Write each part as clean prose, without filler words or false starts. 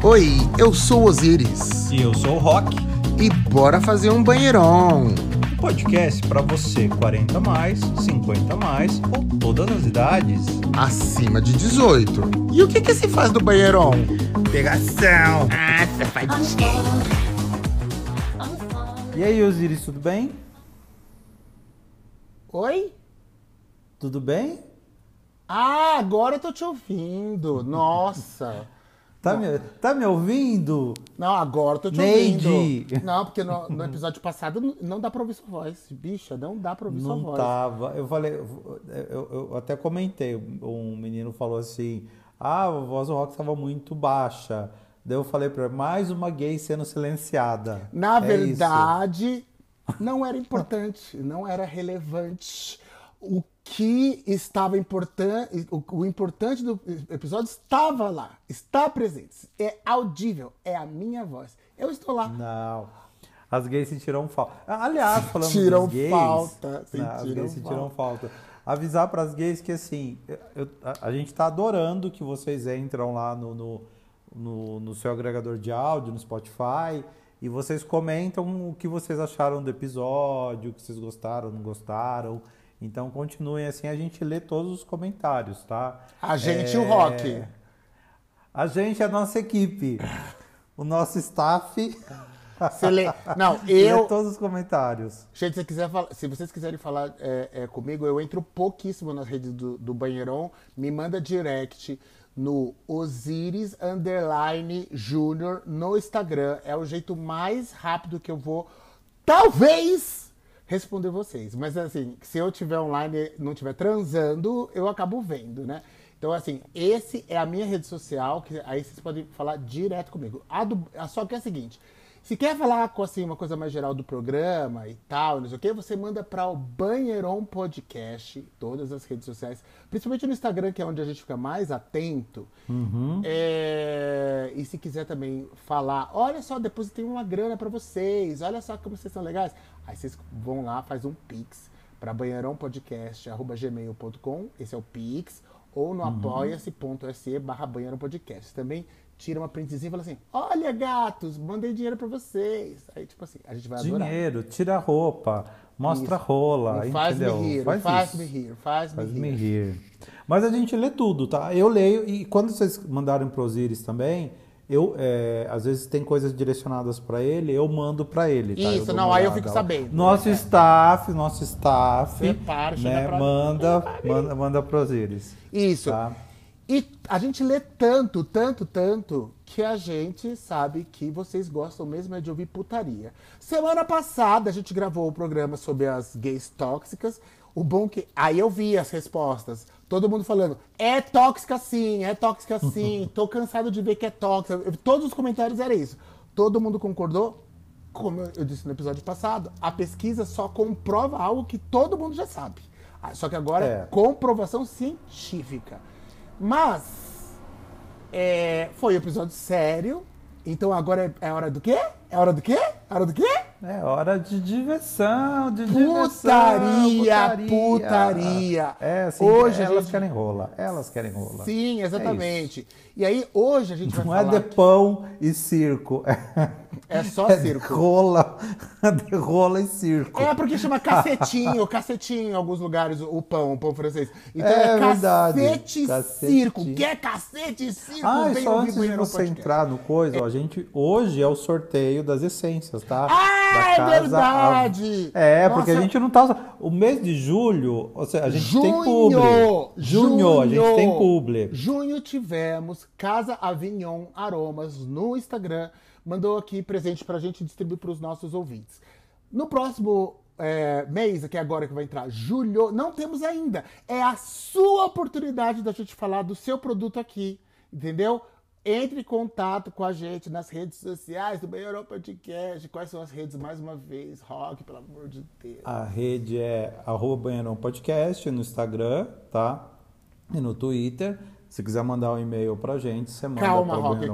Oi, eu sou o Osiris. E eu sou o Rock. E bora fazer um banheirão. Um podcast para você 40 mais, 50 mais ou todas as idades. Acima de 18. E o que se faz do banheirão? Pegação. Ah, safadinho. E aí, Osiris, tudo bem? Oi? Tudo bem? Ah, agora eu tô te ouvindo. Nossa. Tá me ouvindo? Não, agora eu tô te Neide. ouvindo. Não, porque no episódio passado não dá pra ouvir sua voz. Bicha, não dá pra ouvir sua voz. Não tava. Eu falei, eu até comentei, um menino falou assim, a voz do Rock tava muito baixa. Daí eu falei pra ele, mais uma gay sendo silenciada. Na É verdade, não era importante, não era relevante. O que estava importante, o importante do episódio estava lá, está presente, é audível, é a minha voz. Eu estou lá. Não. As gays sentiram falta. Aliás, falando Sentiram dos gays... falta, As gays sentiram falta. Avisar para as gays que, assim, a gente tá adorando que vocês entram lá no seu agregador de áudio, no Spotify, e vocês comentam o que vocês acharam do episódio, o que vocês gostaram, não gostaram. Então, continuem assim, a gente lê todos os comentários, tá? A gente e o Rock. A gente é a nossa equipe. O nosso staff... Você lê... Não, Lê todos os comentários. Gente, se vocês quiserem falar comigo, eu entro pouquíssimo nas redes do Banheirão. Me manda direct no Osiris_Júnior no Instagram. É o jeito mais rápido que eu vou, talvez, responder vocês. Mas assim, se eu estiver online e não estiver transando, eu acabo vendo, né? Então, assim, esse é a minha rede social, que aí vocês podem falar direto comigo. Só que é o seguinte... Se quer falar com assim, uma coisa mais geral do programa e tal, não sei o que, você manda para o Banheirão Podcast, todas as redes sociais, principalmente no Instagram, que é onde a gente fica mais atento. Uhum. E se quiser também falar, olha só, depois tem uma grana para vocês, olha só como vocês são legais. Aí vocês vão lá, faz um pix para banheirãopodcast@gmail.com, esse é o pix, ou no apoia-se.se/banheirãopodcast. Também tira uma printzinha e fala assim, olha gatos, mandei dinheiro pra vocês. Aí tipo assim, a gente vai adorar. Dinheiro, tira a roupa, mostra a rola, entendeu? Faz-me rir. Mas a gente lê tudo, tá? Eu leio, e quando vocês mandarem pro Osiris também, às vezes tem coisas direcionadas pra ele, eu mando pra ele, tá? Isso, não, aí eu fico sabendo. Nosso staff, Prepara, né, manda pro Osiris. Isso. Tá? E a gente lê tanto, que a gente sabe que vocês gostam mesmo de ouvir putaria. Semana passada a gente gravou o programa sobre as gays tóxicas. O bom que... Aí eu vi as respostas. Todo mundo falando, é tóxica sim, tô cansado de ver que é tóxica. Todos os comentários eram isso. Todo mundo concordou? Como eu disse no episódio passado, a pesquisa só comprova algo que todo mundo já sabe. Só que agora é comprovação científica. Mas foi um episódio sério, então agora é hora do quê? É hora do quê? É hora do quê? É hora de diversão, Putaria. Assim, hoje elas querem rola. Sim, exatamente. E aí, hoje a gente vai falar... Não é de pão e circo. É só circo. De rola e circo. É porque chama cacetinho em alguns lugares, o pão francês. Então verdade. Circo. Quer cacete circo? Só antes de você entrar no coisa, ó, a gente hoje é o sorteio das essências, tá? É verdade! Porque a gente não tá... O mês de julho, ou seja, a gente tem publi. Junho, a gente tem publi. Junho tivemos Casa Avignon Aromas no Instagram. Mandou aqui presente pra gente distribuir pros nossos ouvintes. No próximo mês, que é agora que vai entrar, julho, não temos ainda. É a sua oportunidade da gente falar do seu produto aqui, entendeu? Entre em contato com a gente nas redes sociais do Banheirão Podcast. Quais são as redes, mais uma vez? Rock, pelo amor de Deus. A rede é @Banheirão Podcast no Instagram, tá? E no Twitter. Se quiser mandar um e-mail pra gente, você manda calma, para Rock.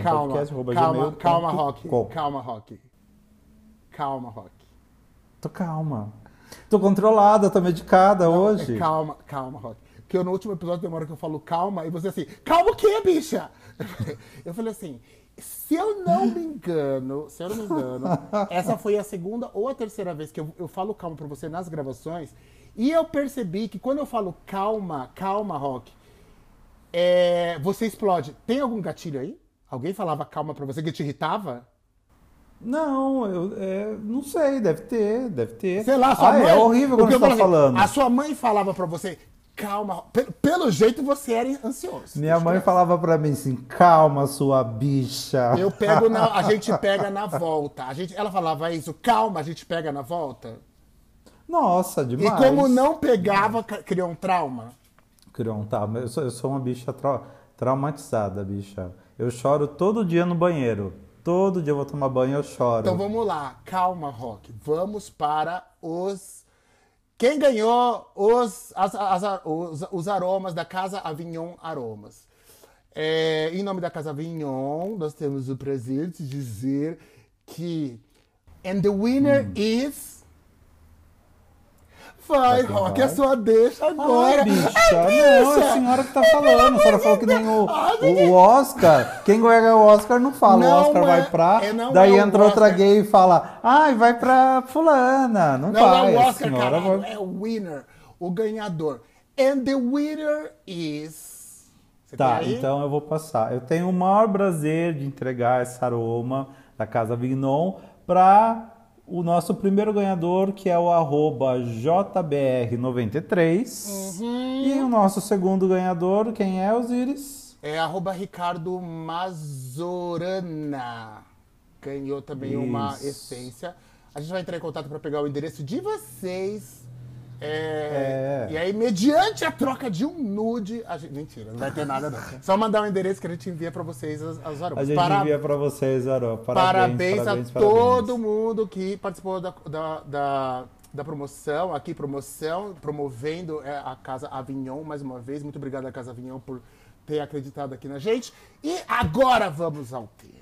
Tô calma. Tô controlada, tô medicada hoje. Calma, Rock. Porque no último episódio demora que eu falo calma e você assim, calma o quê, bicha? Eu falei assim, se eu não me engano, essa foi a segunda ou a terceira vez que eu falo calma pra você nas gravações. E eu percebi que quando eu falo calma, calma, Rock, você explode. Tem algum gatilho aí? Alguém falava calma pra você que te irritava? Não, não sei, deve ter. Sei lá, sua mãe... É horrível quando você tá falando. A sua mãe falava pra você, calma, pelo jeito você era ansioso. Minha mãe falava pra mim assim, calma, sua bicha. A gente pega na volta. Ela falava isso, calma, a gente pega na volta. Nossa, demais. E como não pegava, criou um trauma? Criou um trauma. Eu sou uma bicha traumatizada, bicha. Eu choro todo dia no banheiro. Todo dia eu vou tomar banho e eu choro. Então vamos lá, calma, Rock. Vamos para os... Quem ganhou os aromas da Casa Avignon Aromas? Em nome da Casa Avignon, nós temos o prazer de dizer que... And the winner is... Vai, Rock, é sua deixa agora. Bicha, não, é a senhora que tá falando. A senhora falou que nem o Oscar. Quem ganha o Oscar não fala. O Oscar vai pra... Daí entra outra gay e fala, vai pra fulana. Não vai, é o Oscar, senhora caralho, é o winner, o ganhador. And the winner is... Tá, então eu vou passar. Eu tenho o maior prazer de entregar esse aroma da Casa Avignon para o nosso primeiro ganhador, que é o @JBR93. E o nosso segundo ganhador, quem é, Osiris? É @Ricardo Mazorana. Ganhou também uma essência. A gente vai entrar em contato para pegar o endereço de vocês. E aí, mediante a troca de um nude... Mentira, não vai ter nada não. Só mandar um endereço que a gente envia para vocês as aromas. A gente envia para vocês, aromas. Parabéns a todo mundo que participou da promoção, promovendo a Casa Avignon, mais uma vez. Muito obrigado à Casa Avignon por ter acreditado aqui na gente. E agora vamos ao tema.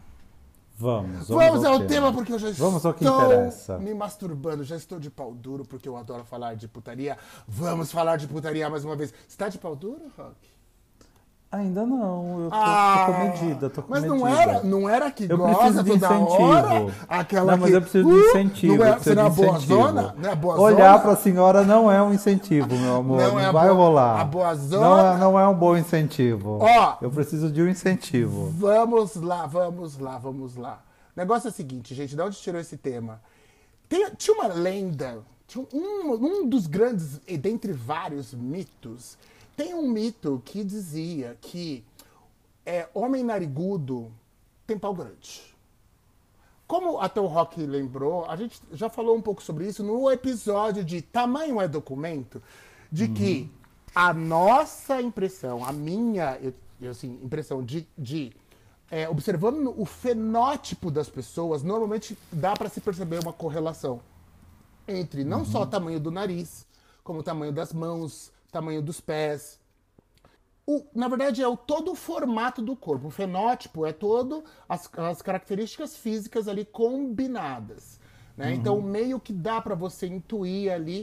Vamos ao tema, porque eu já estou me masturbando, já estou de pau duro, porque eu adoro falar de putaria. Vamos falar de putaria mais uma vez. Você tá de pau duro, Rock? Ainda não, eu tô comedida, Mas não era que eu gosta preciso de toda incentivo. hora? Mas eu preciso de incentivo. Você não é boa zona? Não é boa Olhar zona? pra senhora não é um incentivo, meu amor. Não vai rolar. A boa zona? Não é um bom incentivo. Eu preciso de um incentivo. Vamos lá. O negócio é o seguinte, gente, de onde tirou esse tema? Tinha uma lenda, um dos grandes, dentre vários mitos, tem um mito que dizia que homem narigudo tem pau grande. Como até o Rock lembrou, a gente já falou um pouco sobre isso no episódio de Tamanho é Documento, de que a nossa impressão, a minha impressão de observando o fenótipo das pessoas, normalmente dá para se perceber uma correlação entre não só o tamanho do nariz, como o tamanho das mãos, tamanho dos pés. Na verdade, todo o formato do corpo. O fenótipo é todo as características físicas ali combinadas. Né? Então, meio que dá para você intuir ali,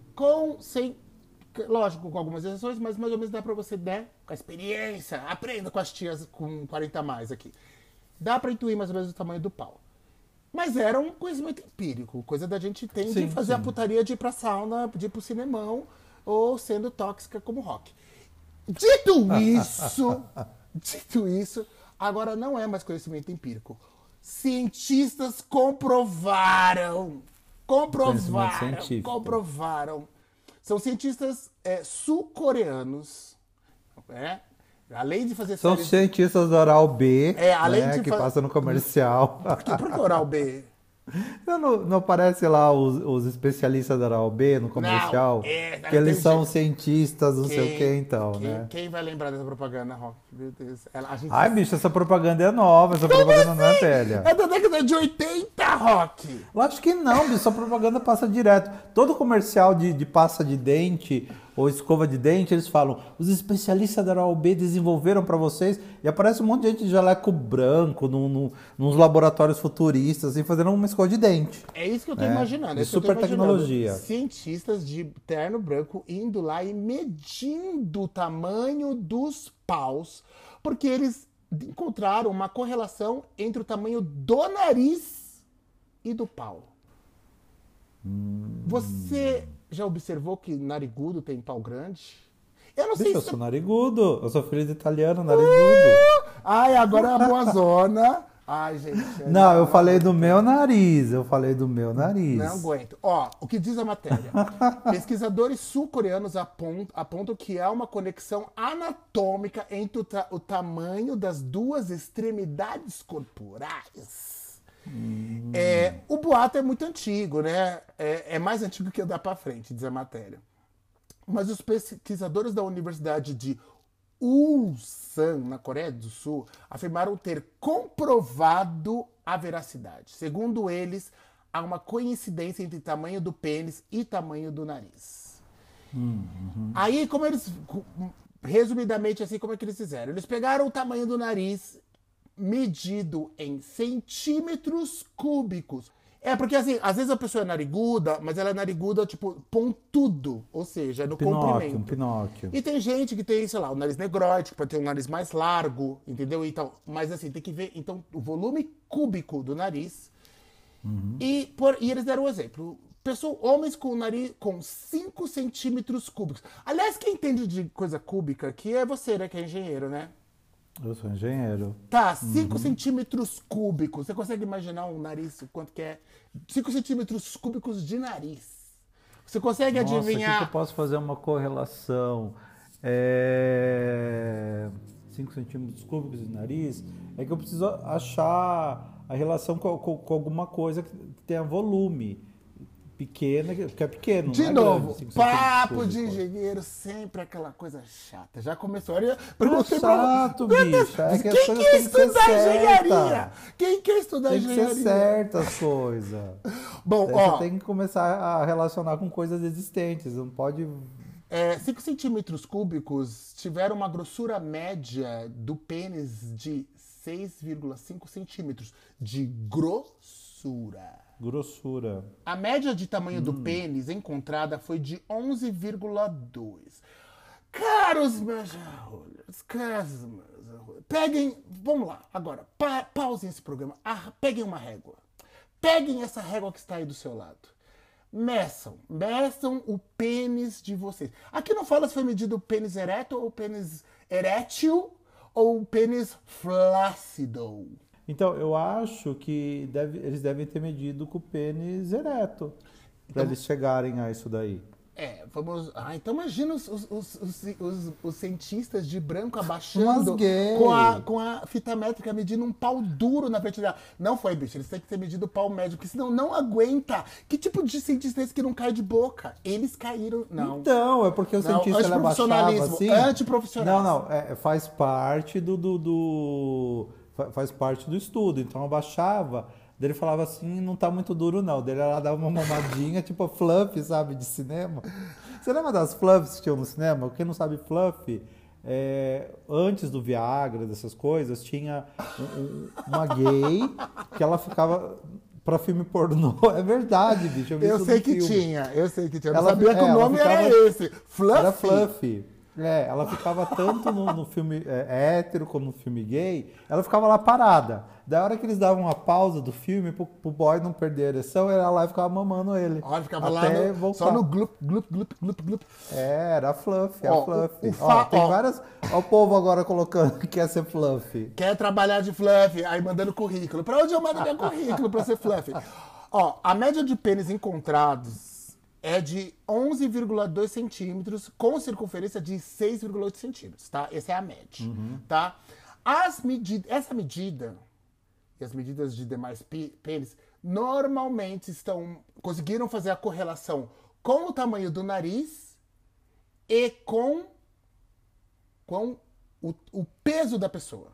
lógico, com algumas exceções, mas mais ou menos dá pra você, com a experiência, aprenda com as tias com 40 a mais aqui. Dá pra intuir mais ou menos o tamanho do pau. Mas era um conhecimento empírico, coisa da gente tem de fazer a putaria de ir pra sauna, de ir pro cinemão, ou sendo tóxica como Rock. Dito isso, agora não é mais conhecimento empírico. Cientistas comprovaram. São cientistas sul-coreanos, além de fazer São cientistas do Oral B, que passa no comercial. Por que Oral B? Não aparece lá os especialistas da Oral B no comercial? Que eles são cientistas, não sei o que, então, né? Quem vai lembrar dessa propaganda, Rock? Meu Deus. Bicho, essa propaganda é nova, essa propaganda não é velha. É da década de 80, Rock! Eu acho que não, bicho, essa propaganda passa direto. Todo comercial de pasta de dente ou escova de dente, eles falam, os especialistas da Oral B desenvolveram para vocês, e aparece um monte de gente de jaleco branco, nos laboratórios futuristas, assim, fazendo uma escova de dente. É isso que eu tô imaginando. De super tecnologia. Cientistas de terno branco indo lá e medindo o tamanho dos paus, porque eles encontraram uma correlação entre o tamanho do nariz e do pau. Você já observou que narigudo tem pau grande? Eu não sei Bicho, eu se... sou narigudo. Eu sou filho de italiano, narigudo. Ai, agora é a boa zona. Ai, gente. Não, eu falei do meu nariz. Eu falei do meu nariz. Não aguento. Ó, o que diz a matéria? Pesquisadores sul-coreanos apontam que há uma conexão anatômica entre o tamanho das duas extremidades corporais. O boato é muito antigo, né? É mais antigo que andar pra frente, diz a matéria. Mas os pesquisadores da Universidade de Ulsan, na Coreia do Sul, afirmaram ter comprovado a veracidade. Segundo eles, há uma coincidência entre tamanho do pênis e tamanho do nariz. Aí, como eles... Resumidamente, assim, como é que eles fizeram? Eles pegaram o tamanho do nariz medido em centímetros cúbicos. Porque, assim, às vezes a pessoa é nariguda, mas ela é nariguda, tipo, pontudo. Ou seja, no comprimento. Um Pinóquio. E tem gente que tem, sei lá, o nariz negroide, pode ter um nariz mais largo, entendeu? Então, mas, assim, tem que ver, então, o volume cúbico do nariz. E eles deram um exemplo. Homens com nariz com 5 centímetros cúbicos. Aliás, quem entende de coisa cúbica aqui é você, né? Que é engenheiro, né? Eu sou engenheiro. Tá, 5 centímetros cúbicos. Você consegue imaginar um nariz, o quanto que é? 5 centímetros cúbicos de nariz. Você consegue adivinhar? Aqui que eu posso fazer uma correlação. 5 centímetros cúbicos de nariz. É que eu preciso achar a relação com alguma coisa que tenha volume. Pequena, porque é pequeno. De não é novo, grande, papo de engenheiro, sempre aquela coisa chata. Já começou. Olha, É chato, bicho. É que as quem coisas quer têm que ser estudar engenharia? certas. Quem quer estudar Tem que engenharia? ser certas as coisas. Bom, Daí ó, você tem que começar a relacionar com coisas existentes. Não pode... 5 centímetros cúbicos tiveram uma grossura média do pênis de 6,5 centímetros de grossura. Grossura. A média de tamanho do pênis encontrada foi de 11,2. Caros meus arrolhos, peguem, vamos lá, agora, pausem esse programa, peguem uma régua. Peguem essa régua que está aí do seu lado. Meçam o pênis de vocês. Aqui não fala se foi medido o pênis ereto ou o pênis erétil ou o pênis flácido. Então, eu acho que eles devem ter medido com o pênis ereto. Para eles chegarem a isso daí. Vamos... então imagina os cientistas de branco abaixando com a fita métrica medindo um pau duro na frente dela. Não foi, bicho. Eles têm que ter medido o pau médio, porque senão não aguenta. Que tipo de cientista é esse que não cai de boca? Eles caíram... Não. Então, é porque o cientista ele abaixava assim... Antiprofissional. Não. Faz parte faz parte do estudo. Então, abaixava... Daí ele falava assim, não tá muito duro não. Daí ela dava uma mamadinha, tipo fluff, sabe, de cinema. Você lembra das fluffs que tinham no cinema? Quem não sabe fluff, antes do Viagra, dessas coisas, tinha uma gay que ela ficava pra filme pornô. É verdade, bicho. Eu sei que tinha. Eu não sabia que o nome era esse. Fluff. Era fluff. Ela ficava tanto no filme hétero como no filme gay, ela ficava lá parada. Da hora que eles davam uma pausa do filme pro boy não perder a ereção, ela lá e ficava mamando ele. Olha, ficava até lá voltar. só no glup, glup, glup, glup, glup. Era fluff, fluff. Tem várias... Ó o povo agora colocando que quer ser fluff. Quer trabalhar de fluff, aí mandando currículo. Pra onde eu mando meu currículo pra ser fluff? A média de pênis encontrados é de 11,2 centímetros com circunferência de 6,8 centímetros, tá? Essa é a média, tá? Essa medida e as medidas de demais pênis normalmente conseguiram fazer a correlação com o tamanho do nariz e com o peso da pessoa.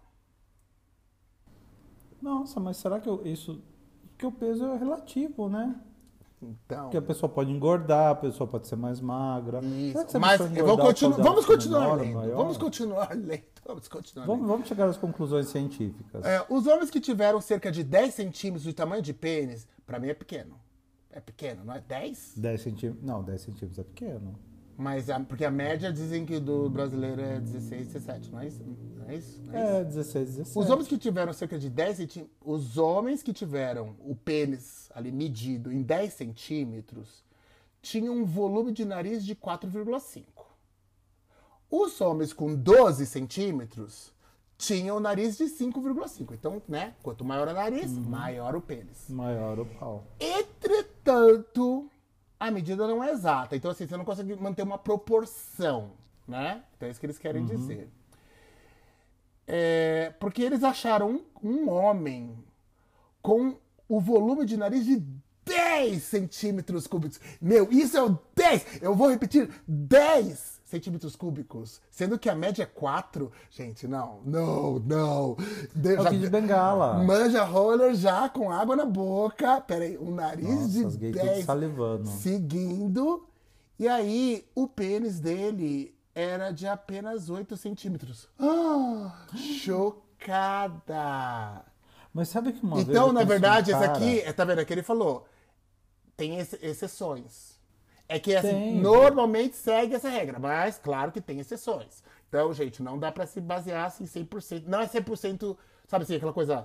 Nossa, mas será que isso... Porque o peso é relativo, né? Então, Porque a pessoa pode engordar, a pessoa pode ser mais magra. Isso. Mas vamos continuar lendo. Vamos continuar lendo. Vamos chegar às conclusões científicas. Os homens que tiveram cerca de 10 centímetros de tamanho de pênis, pra mim é pequeno. É pequeno, não é 10? 10 centímetros. Não, 10 centímetros é pequeno. Mas porque a média dizem que do brasileiro é 16, 17, não é isso? Não é isso? Não é isso? 16, 17. Os homens que tiveram cerca de 10 centímetros, os homens que tiveram o pênis ali medido em 10 centímetros tinham um volume de nariz de 4,5. Os homens com 12 centímetros tinham o nariz de 5,5. Então, né, quanto maior o nariz, maior o pênis. Maior o pau. Entretanto, a medida não é exata. Então, assim, você não consegue manter uma proporção, né? Então, é isso que eles querem dizer. Porque eles acharam um homem com o volume de nariz de 10 centímetros cúbicos. Meu, isso é o 10! Eu vou repetir, 10 centímetros cúbicos. Sendo que a média é 4. Gente, não. É o Kid de Bengala. Manja roller já com água na boca. Pera aí, um nariz Nossa, os de gays 10 tudo salivando. seguindo. E aí, o pênis dele era de apenas 8 centímetros. Chocada! Mas sabe que uma vez Então, eu na conheci verdade, um esse cara- aqui, tá vendo? Aqui ele falou, tem exceções. É que assim, Tem. normalmente segue essa regra, mas claro que tem exceções. Então, gente, não dá pra se basear assim 100%. Não é 100%, sabe assim, aquela coisa...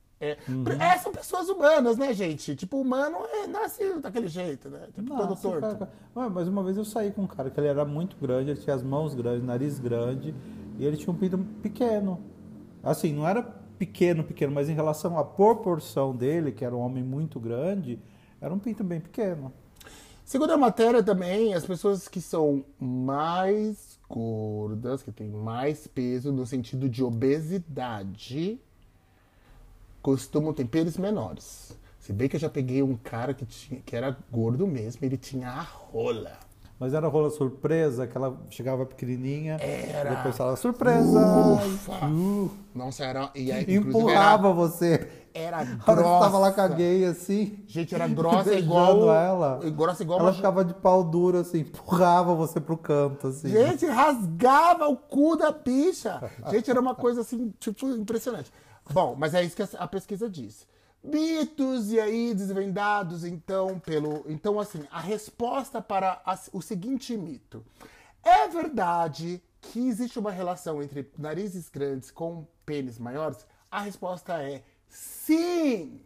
são pessoas humanas, né, gente? Tipo, humano nasce daquele jeito, né? Tipo, todo Nossa, torto. cara. Ué, mas uma vez eu saí com um cara que ele era muito grande, ele tinha as mãos grandes, nariz grande, e ele tinha um pinto pequeno. Assim, não era pequeno, mas em relação à proporção dele, que era um homem muito grande, era um pinto bem pequeno. Segundo a matéria também, as pessoas que são mais gordas, que têm mais peso no sentido de obesidade, costumam ter pênis menores. Se bem que eu já peguei um cara que era gordo mesmo, ele tinha a rola. Mas era rola surpresa, que ela chegava pequenininha, Era. depois falava surpresa! Ufa! Nossa, era... E aí, E inclusive, empurrava você. Era A hora que você grossa. tava lá com a gay, assim. Gente, era grossa beijando igual... ela. Grossa igual Ela uma... ficava de pau duro, assim, empurrava você pro canto, assim. Gente, rasgava o cu da bicha. Gente, era uma coisa assim, tipo, impressionante. Bom, mas é isso que a pesquisa diz. Mitos e aí desvendados, então, Então, assim, a resposta para o seguinte mito. É verdade que existe uma relação entre narizes grandes com pênis maiores? A resposta é sim!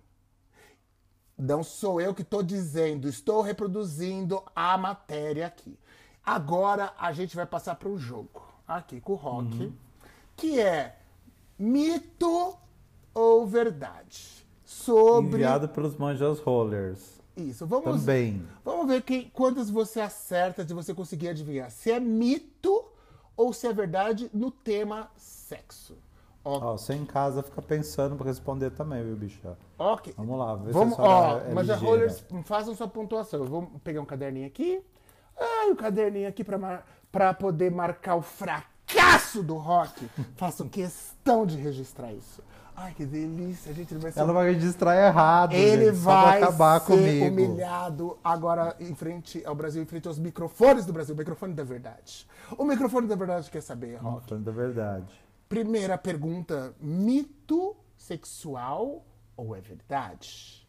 Não sou eu que estou dizendo, estou reproduzindo a matéria aqui. Agora a gente vai passar para um jogo, aqui com o Rock, que é mito ou verdade? Sobre Enviado pelos Manjas Rollers. isso. Também. Vamos ver quantas você acerta de você conseguir adivinhar. Se é mito ou se é verdade no tema sexo. Ó, você em casa fica pensando pra responder também, viu, bicha? Ok. Vamos lá, vê Vamos, se a senhora é mas a ligeira. rollers, façam sua pontuação. Eu vou pegar um caderninho aqui. O caderninho aqui pra poder marcar o fracasso do Rock. Faço questão de registrar isso. Ai, que delícia, gente. Ele vai ser Ela vai registrar errado, Ele gente, só pra vai acabar ser comigo. humilhado agora em frente ao Brasil, em frente aos microfones do Brasil. O microfone da verdade. O microfone da verdade quer saber, Rock. Falando da verdade. Primeira pergunta: mito sexual ou é verdade?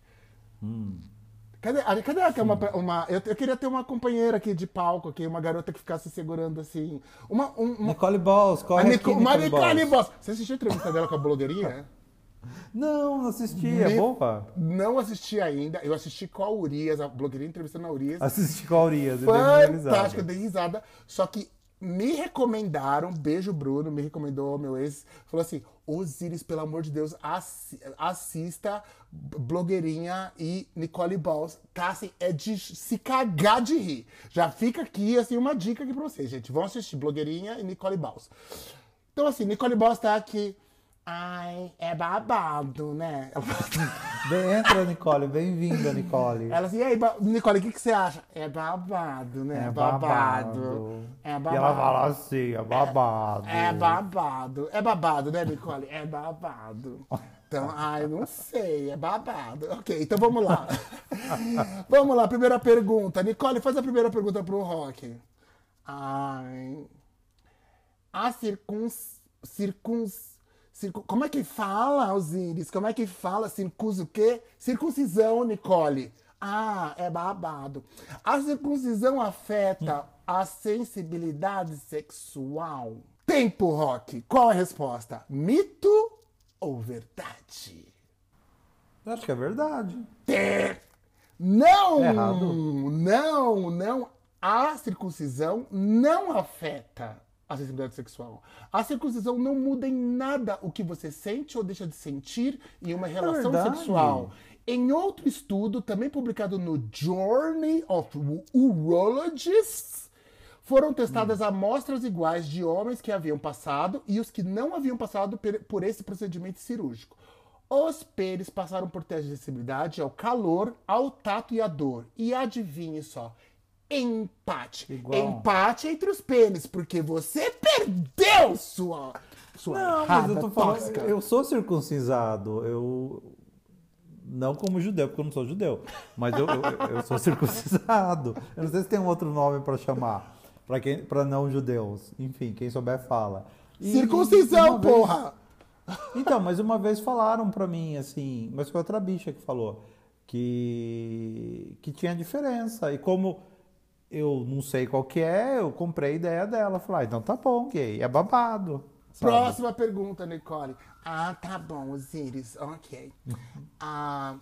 Cadê aqui eu queria ter uma companheira aqui de palco, aqui, uma garota que ficasse segurando assim. Nicole Balls, corre aqui, Uma Nicole Nicole Balls. Boss. Você assistiu a entrevista dela com a blogueirinha? Não assisti, é boa? Não assisti ainda. Eu assisti com a Urias, a blogueirinha entrevistando a Urias. Assisti com a Urias, eu dei muita risada. Fantástica, dei risada. Só que me recomendaram, beijo Bruno, me recomendou meu ex, falou assim, Osiris, pelo amor de Deus, assista blogueirinha e Nicole Balls. Tá assim, é de se cagar de rir. Já fica aqui, assim, uma dica aqui pra vocês, gente. Vão assistir blogueirinha e Nicole Balls. Então, assim, Nicole Balls tá aqui. Ai, é babado, né? Entra, Nicole, bem-vinda, Nicole. Ela assim, e aí, Nicole, o que você acha? É babado, né? É babado. É babado. E ela fala assim, é babado. É babado. É babado, né, Nicole? É babado. Então, ai, não sei, é babado. Ok, então vamos lá. Vamos lá, primeira pergunta. Nicole, faz a primeira pergunta pro Rock. Ai. A como é que fala, Osiris? Como é que fala? O quê? Circuncisão, Nicole. Ah, é babado. A circuncisão afeta a sensibilidade sexual? Tempo, Rock. Qual a resposta? Mito ou verdade? Eu acho que é verdade. Não! É errado? Não. A circuncisão não afeta a sensibilidade sexual. A circuncisão não muda em nada o que você sente ou deixa de sentir em uma relação verdade. sexual. Em outro estudo, também publicado no Journey of Urologists, foram testadas amostras iguais de homens que haviam passado e os que não haviam passado por esse procedimento cirúrgico. Os pênis passaram por testes de sensibilidade ao calor, ao tato e à dor. E adivinhe só, empate. Igual. Empate entre os pênis, porque você perdeu sua Não, mas errada eu tô falando, tóxica. eu sou circuncisado, não como judeu, porque eu não sou judeu, mas eu sou circuncisado. Eu não sei se tem um outro nome para chamar, para não judeus. Enfim, quem souber fala. Circuncisão, uma vez- porra! Então, mas uma vez falaram pra mim, assim, mas foi outra bicha que falou, que tinha diferença. E como eu não sei qual que é, eu comprei a ideia dela. Falei, então tá bom, gay, é babado. Sabe? Próxima pergunta, Nicole. Ah, tá bom, Osiris, ok. Ah,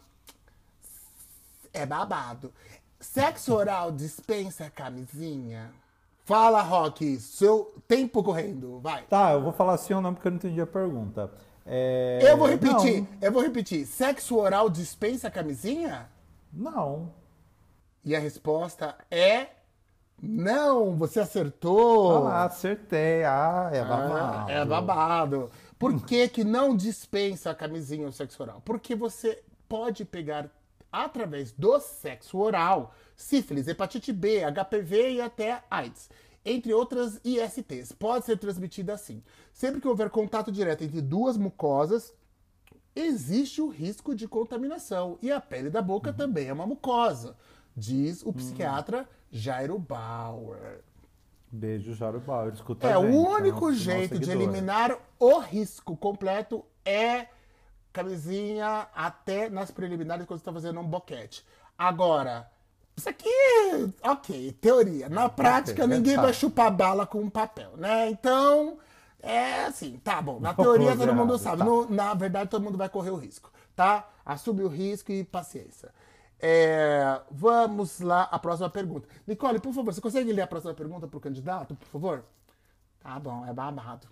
é babado. Sexo oral dispensa camisinha? Fala, Rock, seu tempo correndo, vai. Tá, eu vou falar sim ou não porque eu não entendi a pergunta. Eu vou repetir. Sexo oral dispensa camisinha? Não. E a resposta é não, você acertou. Ah, acertei. Ah, é babado. É babado. Por que que não dispensa a camisinha ou sexo oral? Porque você pode pegar, através do sexo oral, sífilis, hepatite B, HPV e até AIDS, entre outras ISTs. Pode ser transmitida assim. Sempre que houver contato direto entre duas mucosas, existe o risco de contaminação. E a pele da boca também é uma mucosa, diz o psiquiatra Jairo Bauer. Beijo, Jairo Bauer. Escuta É, a o gente, único nosso jeito de seguidor. eliminar o risco completo é camisinha até nas preliminares quando você está fazendo um boquete. Agora, isso aqui, ok, teoria. Na prática, ninguém vai chupar bala com papel, né? Então, é assim, tá bom. Na teoria, todo mundo sabe. Tá. Na verdade, todo mundo vai correr o risco, tá? Assume o risco e paciência. Vamos lá, a próxima pergunta. Nicole, por favor, você consegue ler a próxima pergunta para o candidato, por favor? Tá bom, é babado.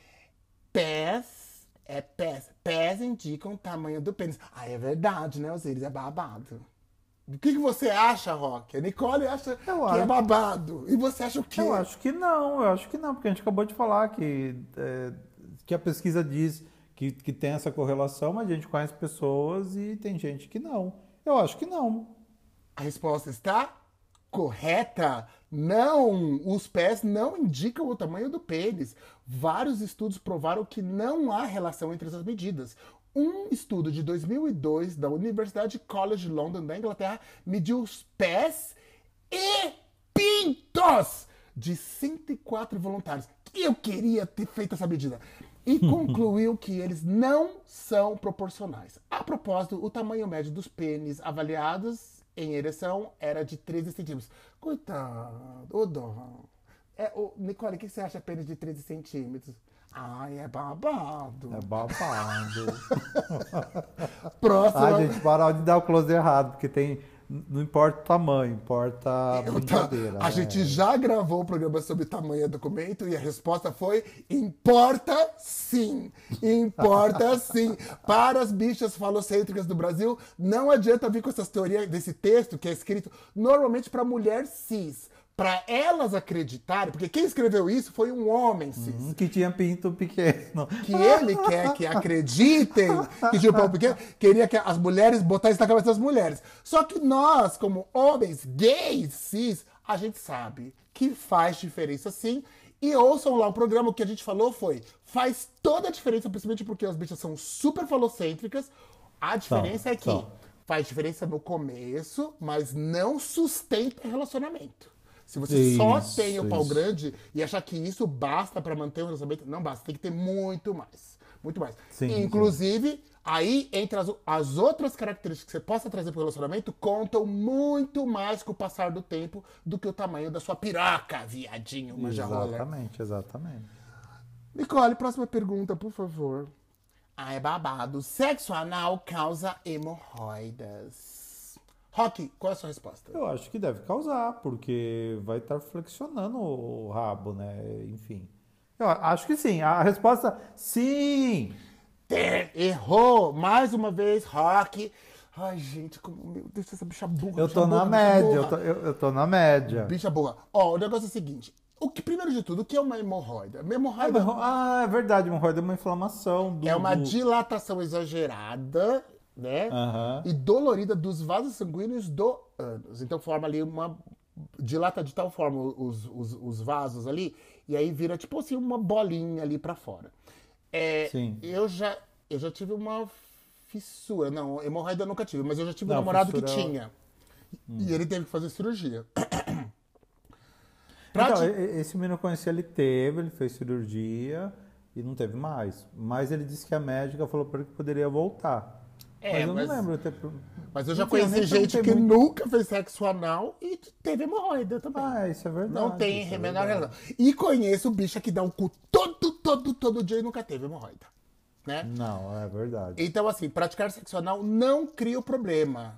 Pés indicam o tamanho do pênis. Ah, é verdade, né, Osiris? É babado. O que você acha, Rock? A Nicole acha que é babado. E você acha o quê? Eu acho que não, porque a gente acabou de falar que a pesquisa diz que tem essa correlação, mas a gente conhece pessoas e tem gente que não. Eu acho que não. A resposta está correta. Não, os pés não indicam o tamanho do pênis. Vários estudos provaram que não há relação entre essas medidas. Um estudo de 2002 da Universidade College London da Inglaterra mediu os pés e pintos de 104 voluntários. Eu queria ter feito essa medida. E concluiu que eles não são proporcionais. A propósito, o tamanho médio dos pênis avaliados em ereção era de 13 centímetros. Coitado, ô dó. Nicole, o que você acha pênis de 13 centímetros? Ai, é babado. É babado. Próxima. A gente para de dar o close errado, porque não importa o tamanho, importa a brincadeira. A gente já gravou o programa sobre tamanho e documento e a resposta foi: importa sim. Importa sim. Para as bichas falocêntricas do Brasil, não adianta vir com essas teorias desse texto que é escrito normalmente para mulher cis. Para elas acreditarem, porque quem escreveu isso foi um homem cis. Que tinha pinto pequeno. Que ele quer que acreditem que tinha um pau pequeno, queria que as mulheres botassem na cabeça das mulheres. Só que nós, como homens gays, cis, a gente sabe que faz diferença sim. E ouçam lá o programa, o que a gente falou faz toda a diferença, principalmente porque as bichas são super falocêntricas. A diferença é que faz diferença no começo, mas não sustenta relacionamento. Se você só tem o pau grande e achar que isso basta para manter o relacionamento, não basta. Tem que ter muito mais. Muito mais. Sim, Inclusive, Aí, entre as outras características que você possa trazer para o relacionamento, contam muito mais com o passar do tempo do que o tamanho da sua piroca, viadinho, manjarrola. Exatamente, exatamente. Nicole, próxima pergunta, por favor. Ah, é babado. Sexo anal causa hemorroidas. Rock, qual é a sua resposta? Eu acho que deve causar, porque vai estar flexionando o rabo, né? Enfim. Eu acho que sim. A resposta, sim! Errou! Mais uma vez, Rock. Ai, gente, meu Deus, essa bicha burra. Eu bicha tô na burra, bicha média, burra. eu tô na média. Bicha burra. Ó, o negócio é o seguinte. Primeiro de tudo, o que é uma hemorroida? Uma hemorroida É verdade, hemorroida é uma inflamação é uma dilatação exagerada, né? Aham. E dolorida dos vasos sanguíneos do ânus. Então forma ali dilata de tal forma os vasos ali, e aí vira tipo assim uma bolinha ali pra fora. Sim. Eu já tive uma fissura. Não, hemorroida eu nunca tive, mas eu já tive um Não, namorado que fissura- tinha. E ele teve que fazer cirurgia. Então, esse menino eu conheci, ele fez cirurgia e não teve mais. Mas ele disse que a médica falou para ele que poderia voltar. Mas eu não lembro. Mas eu já Enfim, eu conheci nem gente que perguntei muito. nunca fez sexo anal e teve hemorroida também. Ah, isso é verdade. Não tem isso é menor verdade. relação. E conheço bicha que dá um cu todo dia e nunca teve hemorroida. Né? Não, é verdade. Então, assim, praticar sexo anal não cria o problema.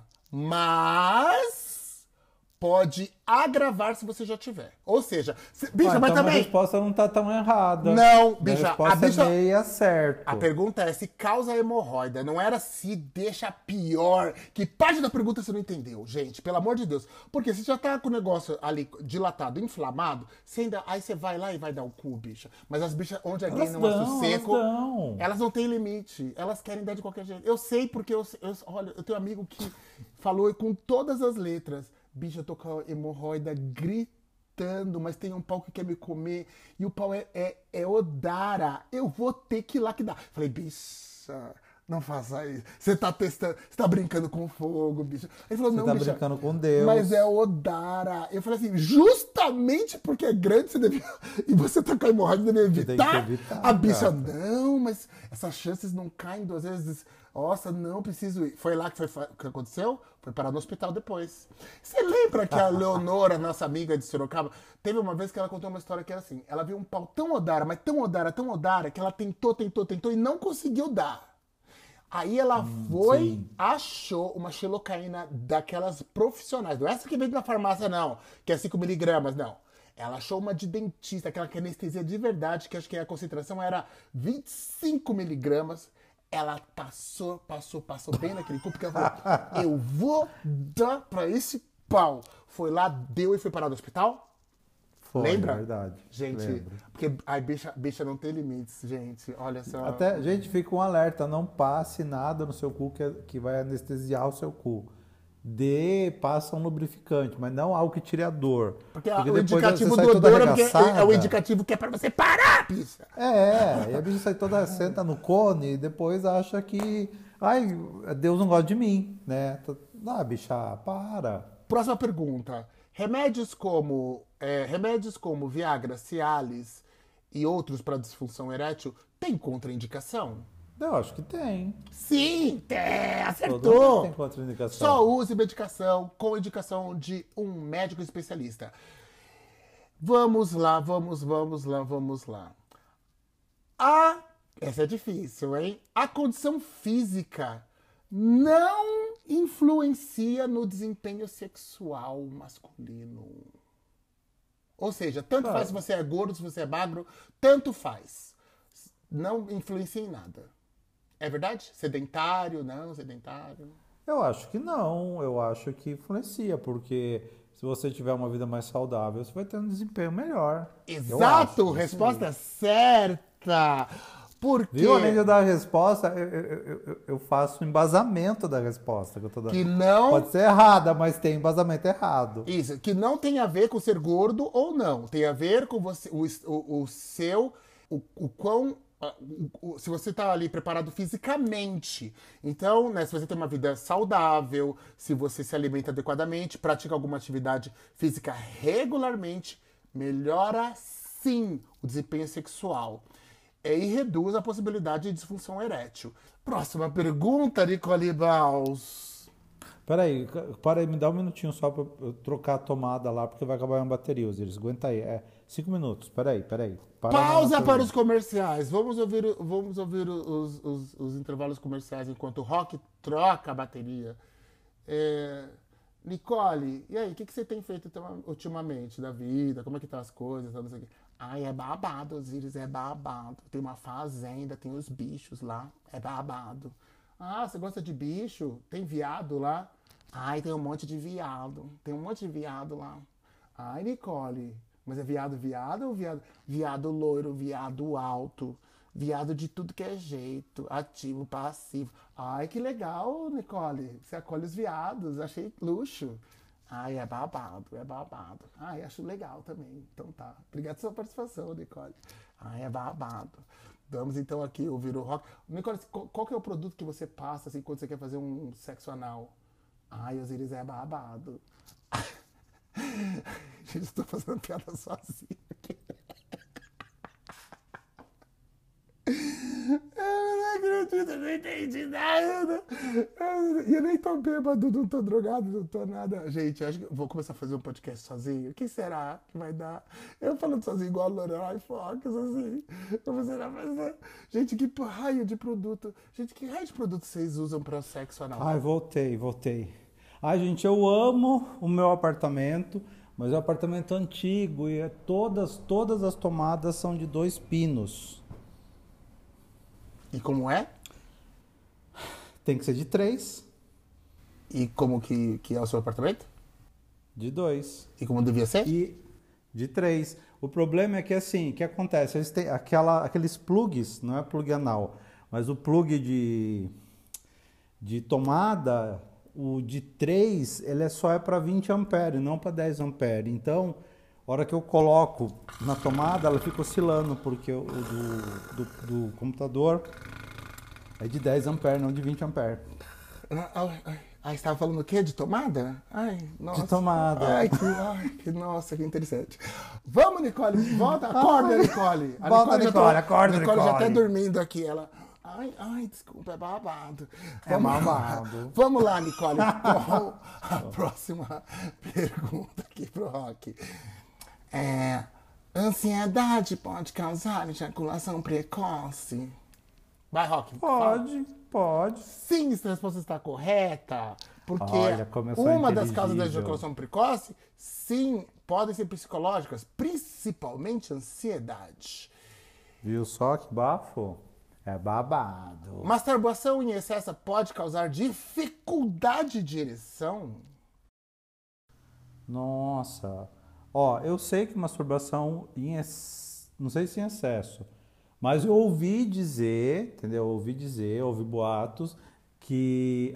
Mas pode agravar se você já tiver. Ou seja, bicha, Ah, mas então a também. resposta não tá tão errada. Não, A bicha, resposta é meia certo. A pergunta é se causa hemorroida, não era se deixa pior. Que parte da pergunta você não entendeu, gente, pelo amor de Deus. Porque você já tá com o negócio ali dilatado, inflamado, aí você vai lá e vai dar o cu, bicha. Mas as bichas, onde é gay Elas não acho dão, seco, elas dão. elas não têm limite. Elas querem dar de qualquer jeito. Eu sei porque olha, eu tenho um amigo que falou com todas as letras. Bicha, eu tô com a hemorroida gritando, mas tem um pau que quer me comer e o pau é Odara. Eu vou ter que ir lá que dá. Falei, bicha, não faça isso. Você tá testando, você tá brincando com fogo, bicha. Ele falou, Você não, tá bicha, brincando com Deus. mas é Odara. Eu falei assim, justamente porque é grande você deve, e você tá com a hemorroida, você deve tem que evitar. evitar, A bicha, gata. não, mas essas chances não caem duas vezes. Nossa, não preciso ir. Foi lá que aconteceu? Foi parar no hospital depois. Você lembra que a Leonora, nossa amiga de Sorocaba, teve uma vez que ela contou uma história que era assim: ela viu um pau tão Odara, mas tão Odara, que ela tentou e não conseguiu dar. Aí ela foi, sim. achou uma xilocaína daquelas profissionais. Não é essa que vende na farmácia, não, que é 5 mg, não. Ela achou uma de dentista, aquela que é anestesia de verdade, que acho que a concentração era 25 mg. Ela passou bem naquele cu, porque ela falou, eu vou dar pra esse pau. Foi lá, deu e foi parar no hospital? Foi, Lembra? é verdade. Gente, Lembro. porque a bicha não tem limites, gente. Olha só. Até, gente, fica um alerta, não passe nada no seu cu que vai anestesiar o seu cu. Passa um lubrificante, mas não algo que tire a dor. Porque, o depois indicativo você sai do toda odor é o arregaçada. indicativo que é pra você parar, bicha. E a bicha sai toda, senta no cone e depois acha que, ai, Deus não gosta de mim, né? Ah, bicha, para. Próxima pergunta. Remédios como Viagra, Cialis e outros para disfunção erétil têm contraindicação? Eu acho que tem. Sim, Todo mundo acertou! tem contraindicação. Só use medicação com indicação de um médico especialista. Vamos lá. Essa é difícil, hein? A condição física não influencia no desempenho sexual masculino. Ou seja, tanto faz se você é gordo, se você é magro, tanto faz. Não influencia em nada. É verdade? Sedentário, não sedentário? Eu acho que não, eu acho que influencia, porque se você tiver uma vida mais saudável, você vai ter um desempenho melhor. Exato! Resposta certa! Porque Viu? Além de eu dar a resposta, eu faço um embasamento da resposta que eu tô dando. que não... Pode ser errada, mas tem embasamento errado. Isso, que não tem a ver com ser gordo ou não. Tem a ver com você, o quão... Se você tá ali preparado fisicamente. Então, né, se você tem uma vida saudável, se você se alimenta adequadamente, pratica alguma atividade física regularmente, melhora sim o desempenho sexual. E reduz a possibilidade de disfunção erétil. Próxima pergunta, Nicole Baus. Peraí, me dá um minutinho só pra eu trocar a tomada lá, porque vai acabar a minha bateria, Osiris. Aguenta aí, 5 minutos, peraí. Pausa para os comerciais. Vamos ouvir os intervalos comerciais enquanto o Rock troca a bateria. Nicole, e aí, o que você tem feito ultimamente da vida? Como é que tá as coisas? Não sei o quê. Ai, é babado, Osiris, é babado. Tem uma fazenda, tem os bichos lá, é babado. Ah, você gosta de bicho? Tem viado lá? Ai, tem um monte de viado. Tem um monte de viado lá. Ai, Nicole, mas é viado ou viado? Viado loiro, viado alto, viado de tudo que é jeito, ativo, passivo. Ai, que legal, Nicole. Você acolhe os viados, achei luxo. Ai, é babado, é babado. Ai, acho legal também. Então tá. Obrigado pela sua participação, Nicole. Ai, é babado. Vamos então aqui ouvir o rock. Nicole, qual que é o produto que você passa assim quando você quer fazer um sexo anal? Ai, Osiris, é babado. Gente, estou fazendo piada sozinho aqui. Eu não acredito, eu não entendi nada. E eu nem tô bêbado, não tô drogado, não tô nada. Gente, acho que eu vou começar a fazer um podcast sozinho. O que será que vai dar? Eu falando sozinho igual a Lorelai Fox, assim. Como será fazer? Gente, que raio de produto. Gente, que raio de produto vocês usam pra sexo anal? Ai, voltei. Ai, gente, eu amo o meu apartamento, mas é um apartamento antigo e todas as tomadas são de 2 pinos. E como é? Tem que ser de 3. E como que é o seu apartamento? De 2. E como devia ser? E de 3. O problema é que assim, o que acontece? Eles têm aqueles plugs, não é plug anal, mas o plug de tomada, o de 3, ele só é para 20 amperes, não para 10 amperes. Então, a hora que eu coloco na tomada, ela fica oscilando, porque o do computador é de 10 amperes, não de 20 amperes. Ai, você estava falando o quê? De tomada? Ai, nossa. De tomada. Ai, nossa, que interessante. Vamos, Nicole, volta. Acorda, Nicole. Volta, Nicole, acorda, Nicole já tá Nicole. dormindo aqui. Ela... Ai, desculpa, é babado. Babado. Vamos lá, Nicole. Qual a próxima pergunta aqui pro Rock? Ansiedade pode causar ejaculação precoce? Vai, Rock. Pode. Sim, se a resposta está correta, porque Olha, como eu sou uma das causas da inteligível. ejaculação precoce, sim, podem ser psicológicas, principalmente ansiedade. Viu só que bafo? É babado. Masturbação em excesso pode causar dificuldade de ereção? Nossa. Ó, eu sei que masturbação não sei se em excesso, mas eu ouvi dizer, entendeu? Ouvi boatos que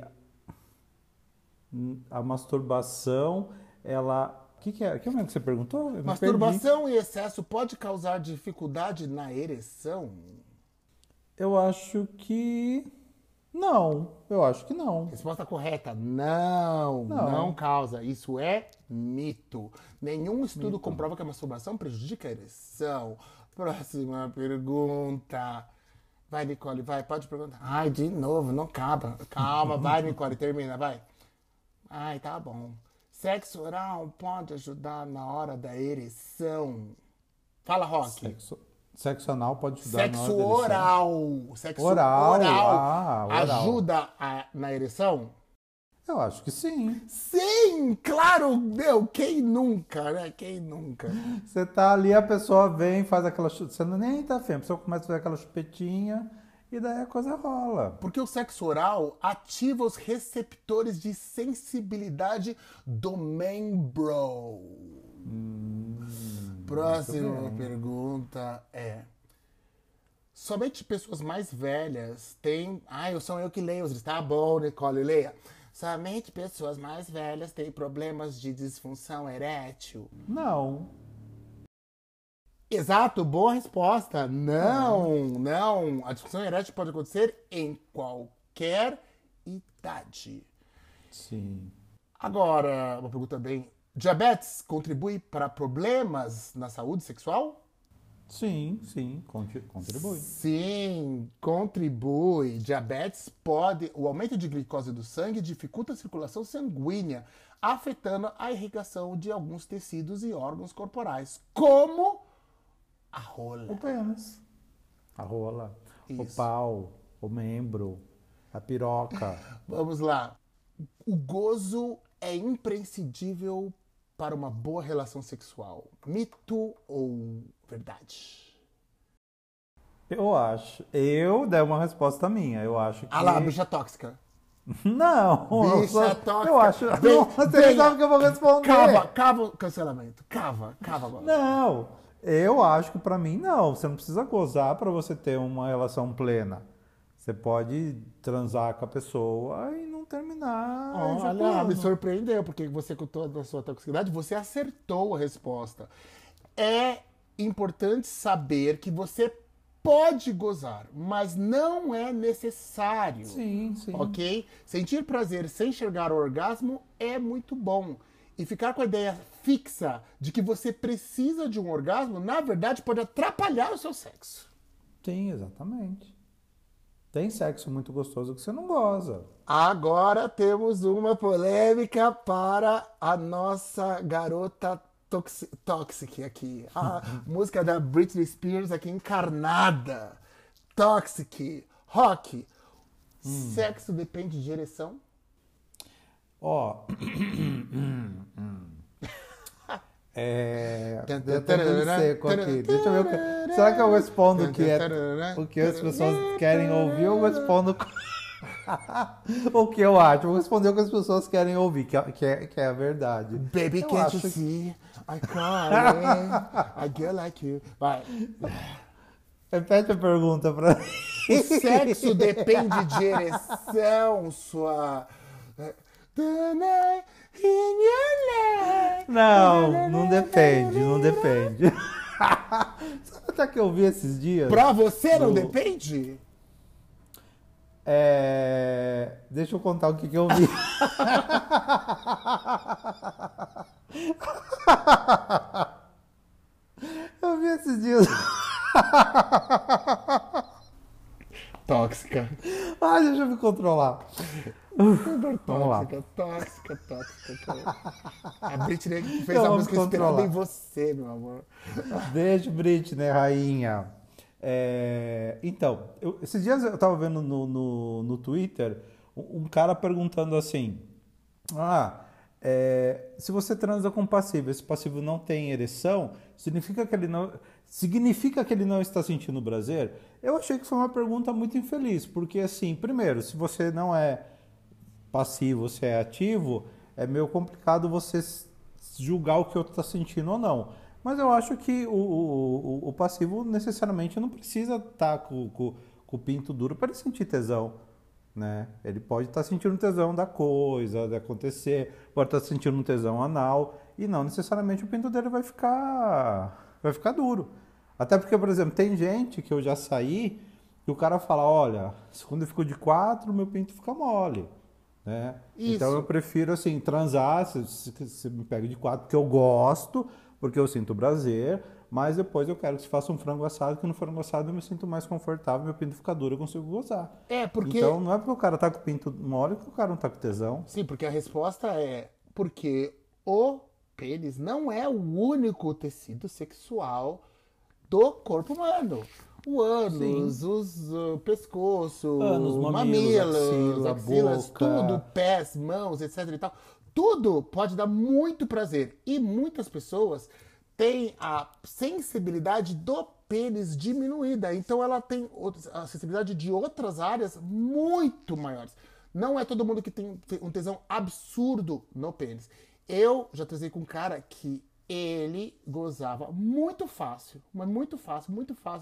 a masturbação, ela... O que é? O que é mesmo que você perguntou? Eu me Masturbação em excesso pode causar dificuldade na ereção? perdi. Eu acho que... Não, eu acho que não. Resposta correta, não causa. Isso é mito. Nenhum estudo comprova que a masturbação prejudica a ereção. Próxima pergunta. Vai, Nicole, vai, pode perguntar. Ai, de novo, não acaba. Calma, vai, Nicole, termina, vai. Ai, tá bom. Sexo oral pode ajudar na hora da ereção? Fala, Rock. Sexo anal pode ajudar na hora Sexo da ereção? oral. Sexo Oral. oral. Oral. Ajuda na ereção? Eu acho que sim. Sim, claro, meu, quem nunca, né? Quem nunca? Você tá ali, a pessoa vem, faz aquela... Você nem tá vendo, a pessoa começa a fazer aquela chupetinha e daí a coisa rola. Porque o sexo oral ativa os receptores de sensibilidade do membro. Próxima pergunta é... Somente pessoas mais velhas têm... sou eu que leio. Tá bom, Nicole, leia. Somente pessoas mais velhas têm problemas de disfunção erétil. Não. Exato, boa resposta. Não. A disfunção erétil pode acontecer em qualquer idade. Sim. Agora, uma pergunta bem... Diabetes contribui para problemas na saúde sexual? Sim, sim, contribui. Sim, contribui. Diabetes pode. O aumento de glicose do sangue dificulta a circulação sanguínea, afetando a irrigação de alguns tecidos e órgãos corporais, como a rola. O pênis, a rola, o Isso. pau, o membro, a piroca. Vamos lá. O gozo é imprescindível para uma boa relação sexual. Mito ou verdade? Eu dei uma resposta minha. Eu acho que. Ah lá, bicha tóxica. Não, Bicha tóxica. eu acho. Vem- Não, você venha. sabe que eu vou responder. Cava o cancelamento. Cava agora. Não, eu acho que pra mim não. Você não precisa gozar pra você ter uma relação plena. Você pode transar com a pessoa e não terminar. Olha, ejaculando. me surpreendeu, porque você, com toda a sua toxicidade, você acertou a resposta. É importante saber que você pode gozar, mas não é necessário. Sim, sim. Ok? Sentir prazer sem enxergar o orgasmo é muito bom. E ficar com a ideia fixa de que você precisa de um orgasmo, na verdade, pode atrapalhar o seu sexo. Sim, exatamente. Tem sexo muito gostoso que você não goza. Agora temos uma polêmica para a nossa garota Toxic aqui. A música da Britney Spears aqui encarnada. Toxic. Rock. Sexo depende de ereção? Ó. Deu até aquele seco aqui. Deixa eu ver. Será que eu respondo o que as pessoas querem ouvir ou eu respondo o que eu acho? Vou responder o que as pessoas querem ouvir, que é a verdade. Baby, Eu can't you acho see? I cry. I get like you. Vai. Repete a pergunta pra mim. O sexo depende de ereção, sua. Não depende, não depende. Sabe até que eu vi esses dias? Pra você não depende? Deixa eu contar o que eu vi. Eu vi esses dias. Tóxica. Deixa eu me controlar. Vamos lá. Tóxica. A Britney fez Então, a vamos música inspirada controlar. em você, meu amor. Beijo, Britney, rainha. Então, esses dias eu tava vendo no Twitter um cara perguntando assim: se você transa com passivo, esse passivo não tem ereção, significa que ele não está sentindo prazer? Eu achei que foi uma pergunta muito infeliz, porque assim, primeiro, se você não é passivo, você é ativo, é meio complicado você julgar o que o outro está sentindo ou não. Mas eu acho que o passivo necessariamente não precisa estar com o pinto duro para ele sentir tesão, né? Ele pode estar sentindo tesão da coisa, de acontecer, pode estar sentindo um tesão anal e não necessariamente o pinto dele vai ficar duro. Até porque, por exemplo, tem gente que eu já saí e o cara fala, olha, quando eu fico de 4, meu pinto fica mole, né? Isso. Então eu prefiro assim transar, se me pega de 4 porque eu gosto, porque eu sinto prazer, mas depois eu quero que se faça um frango assado, que no frango assado eu me sinto mais confortável, meu pinto fica duro, eu consigo gozar. Porque... Então não é porque o cara tá com o pinto mole que o cara não tá com tesão. Sim, porque a resposta é porque o pênis não é o único tecido sexual do corpo humano. O ânus, o pescoço, Ânus, mamilos, axila, axilas, boca. tudo, pés, mãos, etc e tal. Tudo pode dar muito prazer. E muitas pessoas têm a sensibilidade do pênis diminuída. Então ela tem a sensibilidade de outras áreas muito maiores. Não é todo mundo que tem um tesão absurdo no pênis. Eu já transei com um cara que ele gozava muito fácil, mas muito fácil,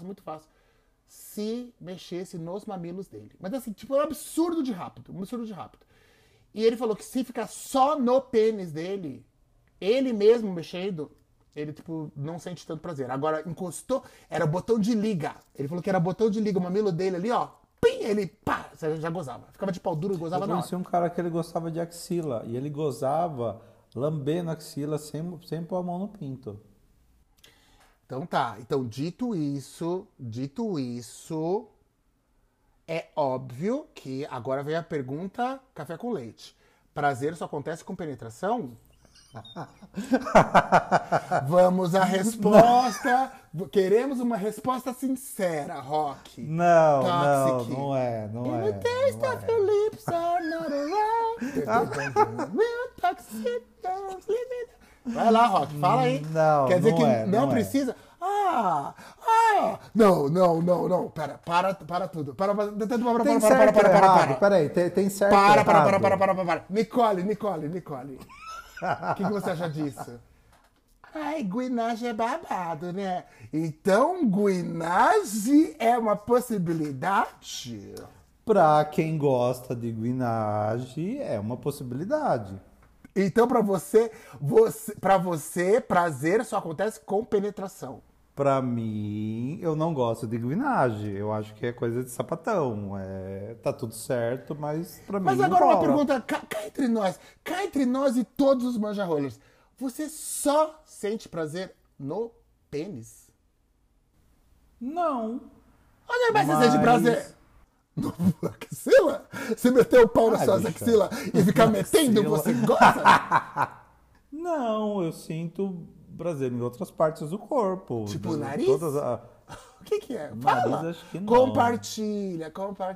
se mexesse nos mamilos dele. Mas assim, tipo, um absurdo de rápido. E ele falou que se ficar só no pênis dele, ele mesmo mexendo, ele, tipo, não sente tanto prazer. Agora, encostou, era botão de liga. Ele falou que era botão de liga, o mamilo dele ali, ó. Pim, ele, pá, já gozava. Ficava de pau duro e gozava Eu na hora. conheci um cara que ele gostava de axila, e ele gozava lambendo a axila sem pôr a mão no pinto. Então tá. Então, dito isso, é óbvio que agora vem a pergunta café com leite. Prazer só acontece com penetração? Vamos à resposta. Queremos uma resposta sincera, Rock. Não, Toxic. não é. And the taste of your lips are not around. Toxic, vai lá, Rock, fala aí. Não, Quer dizer não que é, não não é. precisa? Não. Para tudo. Tem certo ou errado? Peraí, tem certo ou errado? Para. Nicole. O que você acha disso? Ai, guinage é babado, né? Então, guinage é uma possibilidade? Pra quem gosta de guinage, é uma possibilidade. Então, pra você, prazer só acontece com penetração. Pra mim, eu não gosto de guinage. Eu acho que é coisa de sapatão. Tá tudo certo, mas pra mim Mas não agora uma rola. pergunta, cá entre nós e todos os manjarolhos. Você só sente prazer no pênis? Não. Onde mais você sente prazer? No axila? Você meteu o pau nas suas bicha. axilas e ficar metendo, Axila. você gosta? Não, eu sinto prazer em outras partes do corpo. Tipo o nariz? O que é? Nariz, Fala. acho que não. Compartilha.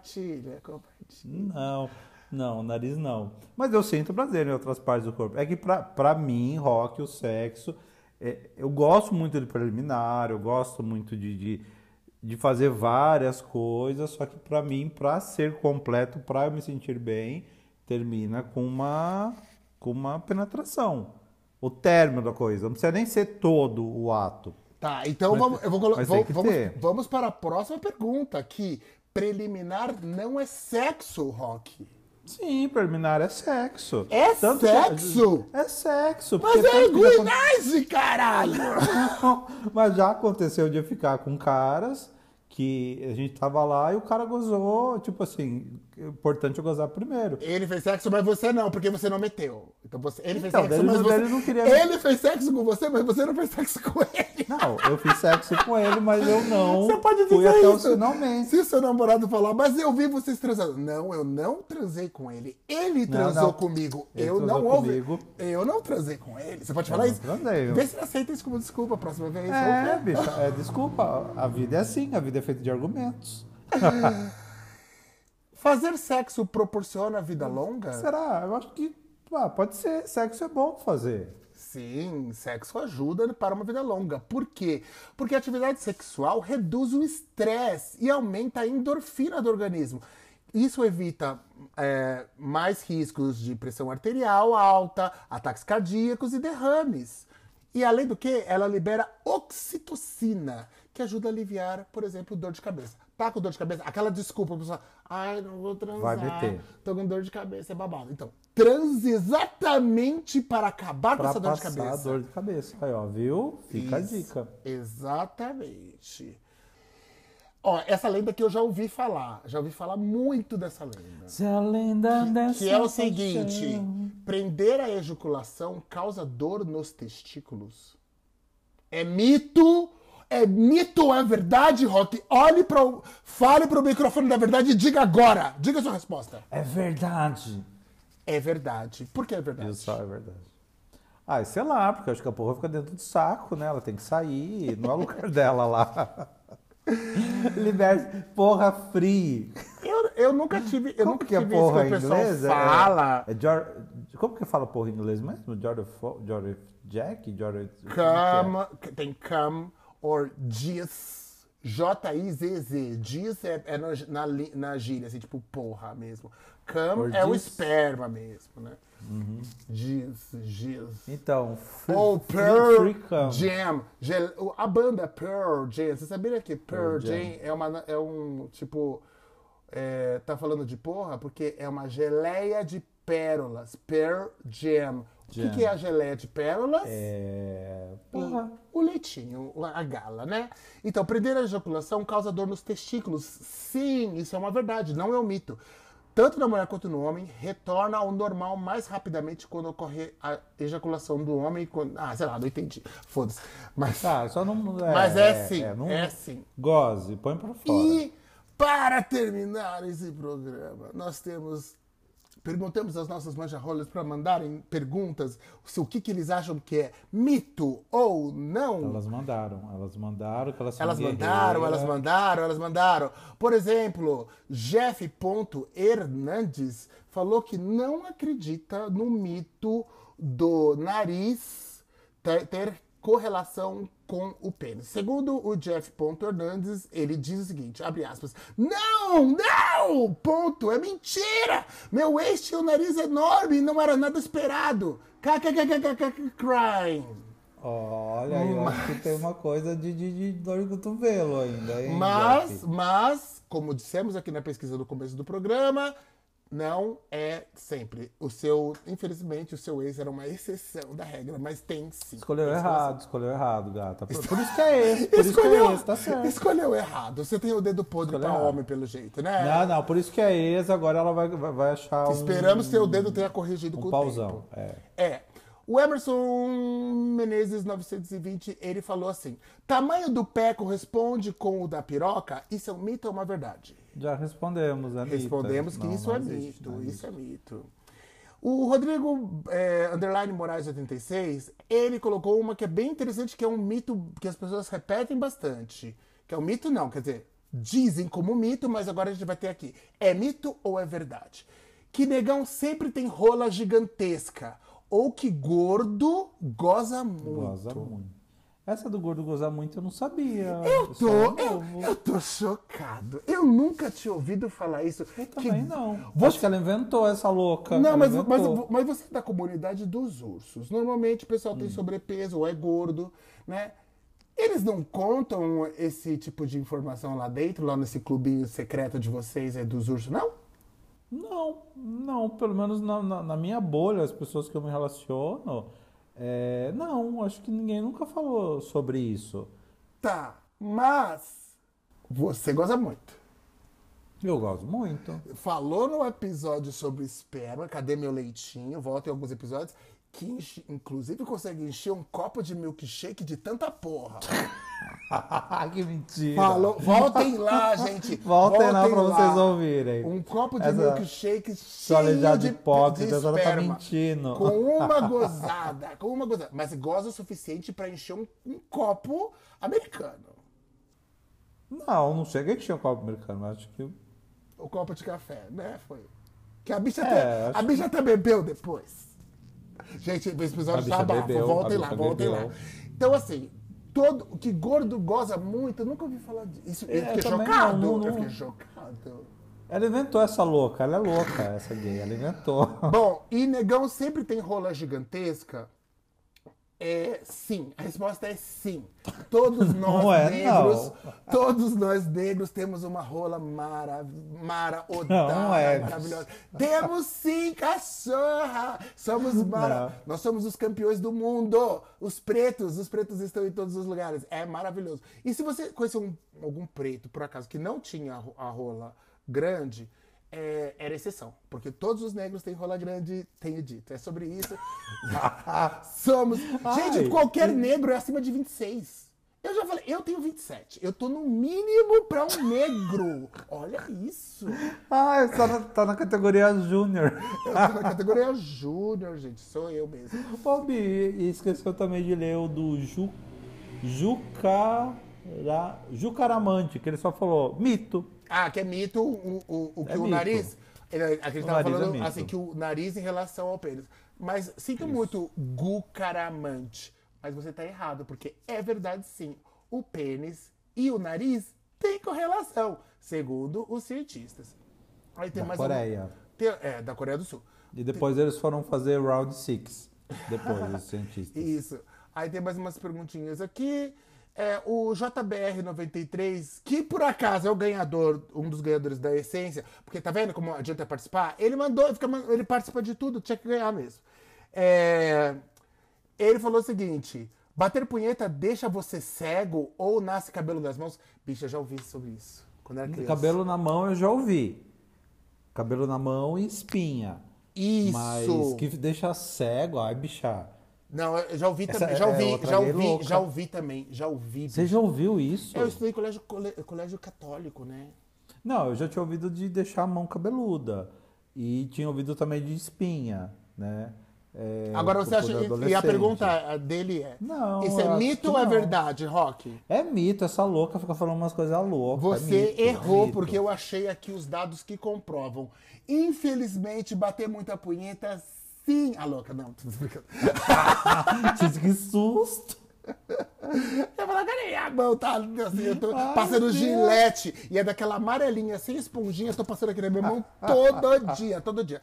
Não, nariz não. Mas eu sinto prazer em outras partes do corpo. É que pra mim, Rock, o sexo, eu gosto muito de preliminar, eu gosto muito de fazer várias coisas, só que pra mim, pra ser completo, pra eu me sentir bem, termina com uma penetração. O término da coisa. Não precisa nem ser todo o ato. Tá, então vamos para a próxima pergunta, que preliminar não é sexo, Rock. Sim, preliminar é sexo. É Tanto sexo? É sexo. Mas porque é tanto que já guinage, caralho! Mas já aconteceu de eu ficar com caras que a gente tava lá e o cara gozou, tipo assim, é importante eu gozar primeiro. Ele fez sexo, mas você não, porque você não meteu. Então ele fez Então, sexo, daí mas você... ele não queria- Ele fez sexo com você, mas você não fez sexo com ele. Não, eu fiz sexo com ele, mas eu não Você pode fui dizer até isso. o finalmente. Se seu namorado falar, mas eu vi vocês transando. Não, eu não transei com ele. Ele transou não. comigo. Ele Eu transou não ouvi. comigo. Eu não transei com ele. Você pode Eu falar não isso? transei. Vê se ele aceita isso como desculpa a próxima vez. Bicho, desculpa, a vida é assim, a vida é feita de argumentos. Fazer sexo proporciona vida longa? Será? Eu acho que pode ser, sexo é bom fazer. Sim, sexo ajuda para uma vida longa. Por quê? Porque a atividade sexual reduz o estresse e aumenta a endorfina do organismo. Isso evita mais riscos de pressão arterial alta, ataques cardíacos e derrames. E além do que, ela libera oxitocina, que ajuda a aliviar, por exemplo, dor de cabeça. Tá com dor de cabeça? Aquela desculpa, a pessoa, ai, não vou transar, Vai meter. tô com dor de cabeça, é babado. Então, transe exatamente para acabar com Pra essa dor de passar cabeça. dor de cabeça. Aí, ó, viu? Fica Isso, a dica. Exatamente. Ó, essa lenda que eu já ouvi falar muito dessa lenda. Se a lenda dessa Que é o paixão- seguinte, prender a ejaculação causa dor nos testículos. É mito? É mito ou é verdade, Rock? Fale pro microfone da verdade e diga agora. Diga a sua resposta. É verdade. É verdade. Por que é verdade? Isso é verdade. Sei lá, porque eu acho que a porra fica dentro do saco, né? Ela tem que sair, não é o lugar dela lá. Liberte, porra free. Eu nunca tive, Como que é isso porra que em o pessoal inglês? fala. Como que fala porra em inglês mesmo? Jordan Jack? Tem come or jizz. J-I-Z-Z. Jizz é na gíria, assim, tipo porra mesmo. Come Or é o jizz. esperma mesmo, né? Jizz. Então, Ou free Pearl cum. Jam. A banda Pearl Jam. Você sabia que Pearl Pearl Jam. Jam é um, tipo... tá falando de porra? Porque é uma geleia de pérolas. Pearl Jam. O que é a geleia de pérolas? Porra. O leitinho, a gala, né? Então, prender a ejaculação causa dor nos testículos. Sim, isso é uma verdade, não é um mito. tanto na mulher quanto no homem, retorna ao normal mais rapidamente quando ocorre a ejaculação do homem. Sei lá, não entendi. Foda-se. Mas, Só não. mas é sim, é sim. Goze, põe pra fora. E para terminar esse programa, nós perguntamos às nossas manjarrolas para mandarem perguntas se o que eles acham que é mito ou não. Elas mandaram que elas são Elas mandaram. Por exemplo, Jeff.Hernandes falou que não acredita no mito do nariz ter correlação com o pênis. Segundo o Jeff.Hernandes, ele diz o seguinte, abre aspas, não, ponto, é mentira, meu ex tinha um nariz enorme e não era nada esperado, crime. Olha, eu acho que tem uma coisa de dor de cotovelo ainda, hein, mas, como dissemos aqui na pesquisa do começo do programa, não é sempre. Infelizmente, o seu ex era uma exceção da regra, mas tem sim. Escolheu errado, gata. Por isso que é esse, tá certo. Escolheu errado. Você tem o dedo podre pra homem, pelo jeito, né? Não, por isso que é ex, agora ela vai achar Esperamos que o dedo tenha corrigido com o pauzão, tempo. O Emerson Menezes 920, ele falou assim, tamanho do pé corresponde com o da piroca? Isso é um mito ou uma verdade? Já respondemos, Anitta. Respondemos que isso é mito, isso é mito. O Rodrigo Moraes 86, ele colocou uma que é bem interessante, que é um mito que as pessoas repetem bastante. Que é um mito não, quer dizer, dizem como mito, mas agora a gente vai ter aqui. É mito ou é verdade? Que negão sempre tem rola gigantesca. Ou que gordo goza muito. Essa do gordo gozar muito eu não sabia. Eu tô chocado. Eu nunca tinha ouvido falar isso. Eu também não. Acho que ela inventou essa louca. Não, mas você é da comunidade dos ursos. Normalmente o pessoal tem sobrepeso ou é gordo, né? Eles não contam esse tipo de informação lá dentro, lá nesse clubinho secreto de vocês dos ursos, não? Não. Pelo menos na minha bolha, as pessoas que eu me relaciono... não, acho que ninguém nunca falou sobre isso. Tá, mas você goza muito. Eu gosto muito. Falou no episódio sobre esperma, cadê meu leitinho? Volta em alguns episódios, que inclusive consegue encher um copo de milkshake de tanta porra. Que mentira. Voltem lá, gente. Voltem lá pra vocês ouvirem. Um copo de milkshake cheio de hipócrita, ela tá mentindo. Com uma gozada. Mas goza o suficiente pra encher um copo americano. Não chega a encher um copo americano, mas acho que... O copo de café, né? Foi. Que a bicha até bebeu depois. Gente, esse episódio tá abaixo. Voltem lá. Então, assim, que gordo goza muito, eu nunca ouvi falar disso. Eu fiquei chocado. Ela inventou essa louca, ela é louca, essa gay, ela inventou. Bom, e negão sempre tem rola gigantesca? Sim, a resposta é sim. Todos nós negros temos uma rola maravilhosa. Temos sim, cachorra! Nós somos os campeões do mundo. Os pretos estão em todos os lugares. É maravilhoso. E se você conhecer algum preto, por acaso, que não tinha a rola grande, era exceção, porque todos os negros têm rola grande, tenho dito. É sobre isso. Gente, qualquer negro é acima de 26. Eu já falei, eu tenho 27. Eu tô no mínimo pra um negro. Olha isso. Tá na categoria júnior. Eu tô na categoria júnior, gente. Sou eu mesmo. Bi, e esqueceu também de ler o do Jucaramante, que ele só falou mito. Que é mito, o nariz... A gente tava falando assim, que o nariz em relação ao pênis. Mas sinto muito Gucaramante. Mas você tá errado, porque é verdade sim. O pênis e o nariz têm correlação, segundo os cientistas. Aí tem mais Coreia. Da Coreia do Sul. E depois eles foram fazer Round 6. Depois, os cientistas. Isso. Aí tem mais umas perguntinhas aqui. O JBR93, que por acaso é o ganhador, um dos ganhadores da Essência, porque tá vendo como adianta participar? Ele ele participa de tudo, tinha que ganhar mesmo. Ele falou o seguinte: bater punheta deixa você cego ou nasce cabelo nas mãos? Bicho, eu já ouvi sobre isso quando era criança. Cabelo na mão eu já ouvi. cabelo na mão e espinha. Isso. Mas que deixa cego, ai, bicha. Não, eu já ouvi Essa também. Já ouvi também. Já ouvi. Você já ouviu isso? Eu estudei em colégio católico, né? Não, eu já tinha ouvido de deixar a mão cabeluda. E tinha ouvido também de espinha, né? Agora você acha. E a adolescente. pergunta dele é: Não, isso eu é acho mito que ou é não. verdade, Rock? É mito, essa louca fica falando umas coisas loucas. Você é mito, errou, é mito. porque eu achei aqui os dados que comprovam. Infelizmente, bater muita punheta, sim. A louca, não, tô explicando. Que susto! Eu falei, cadê a mão? Tá assim, eu tô Ai, passando Deus. gilete. E é daquela amarelinha, sem esponjinha, tô passando aqui na minha mão todo dia, todo dia.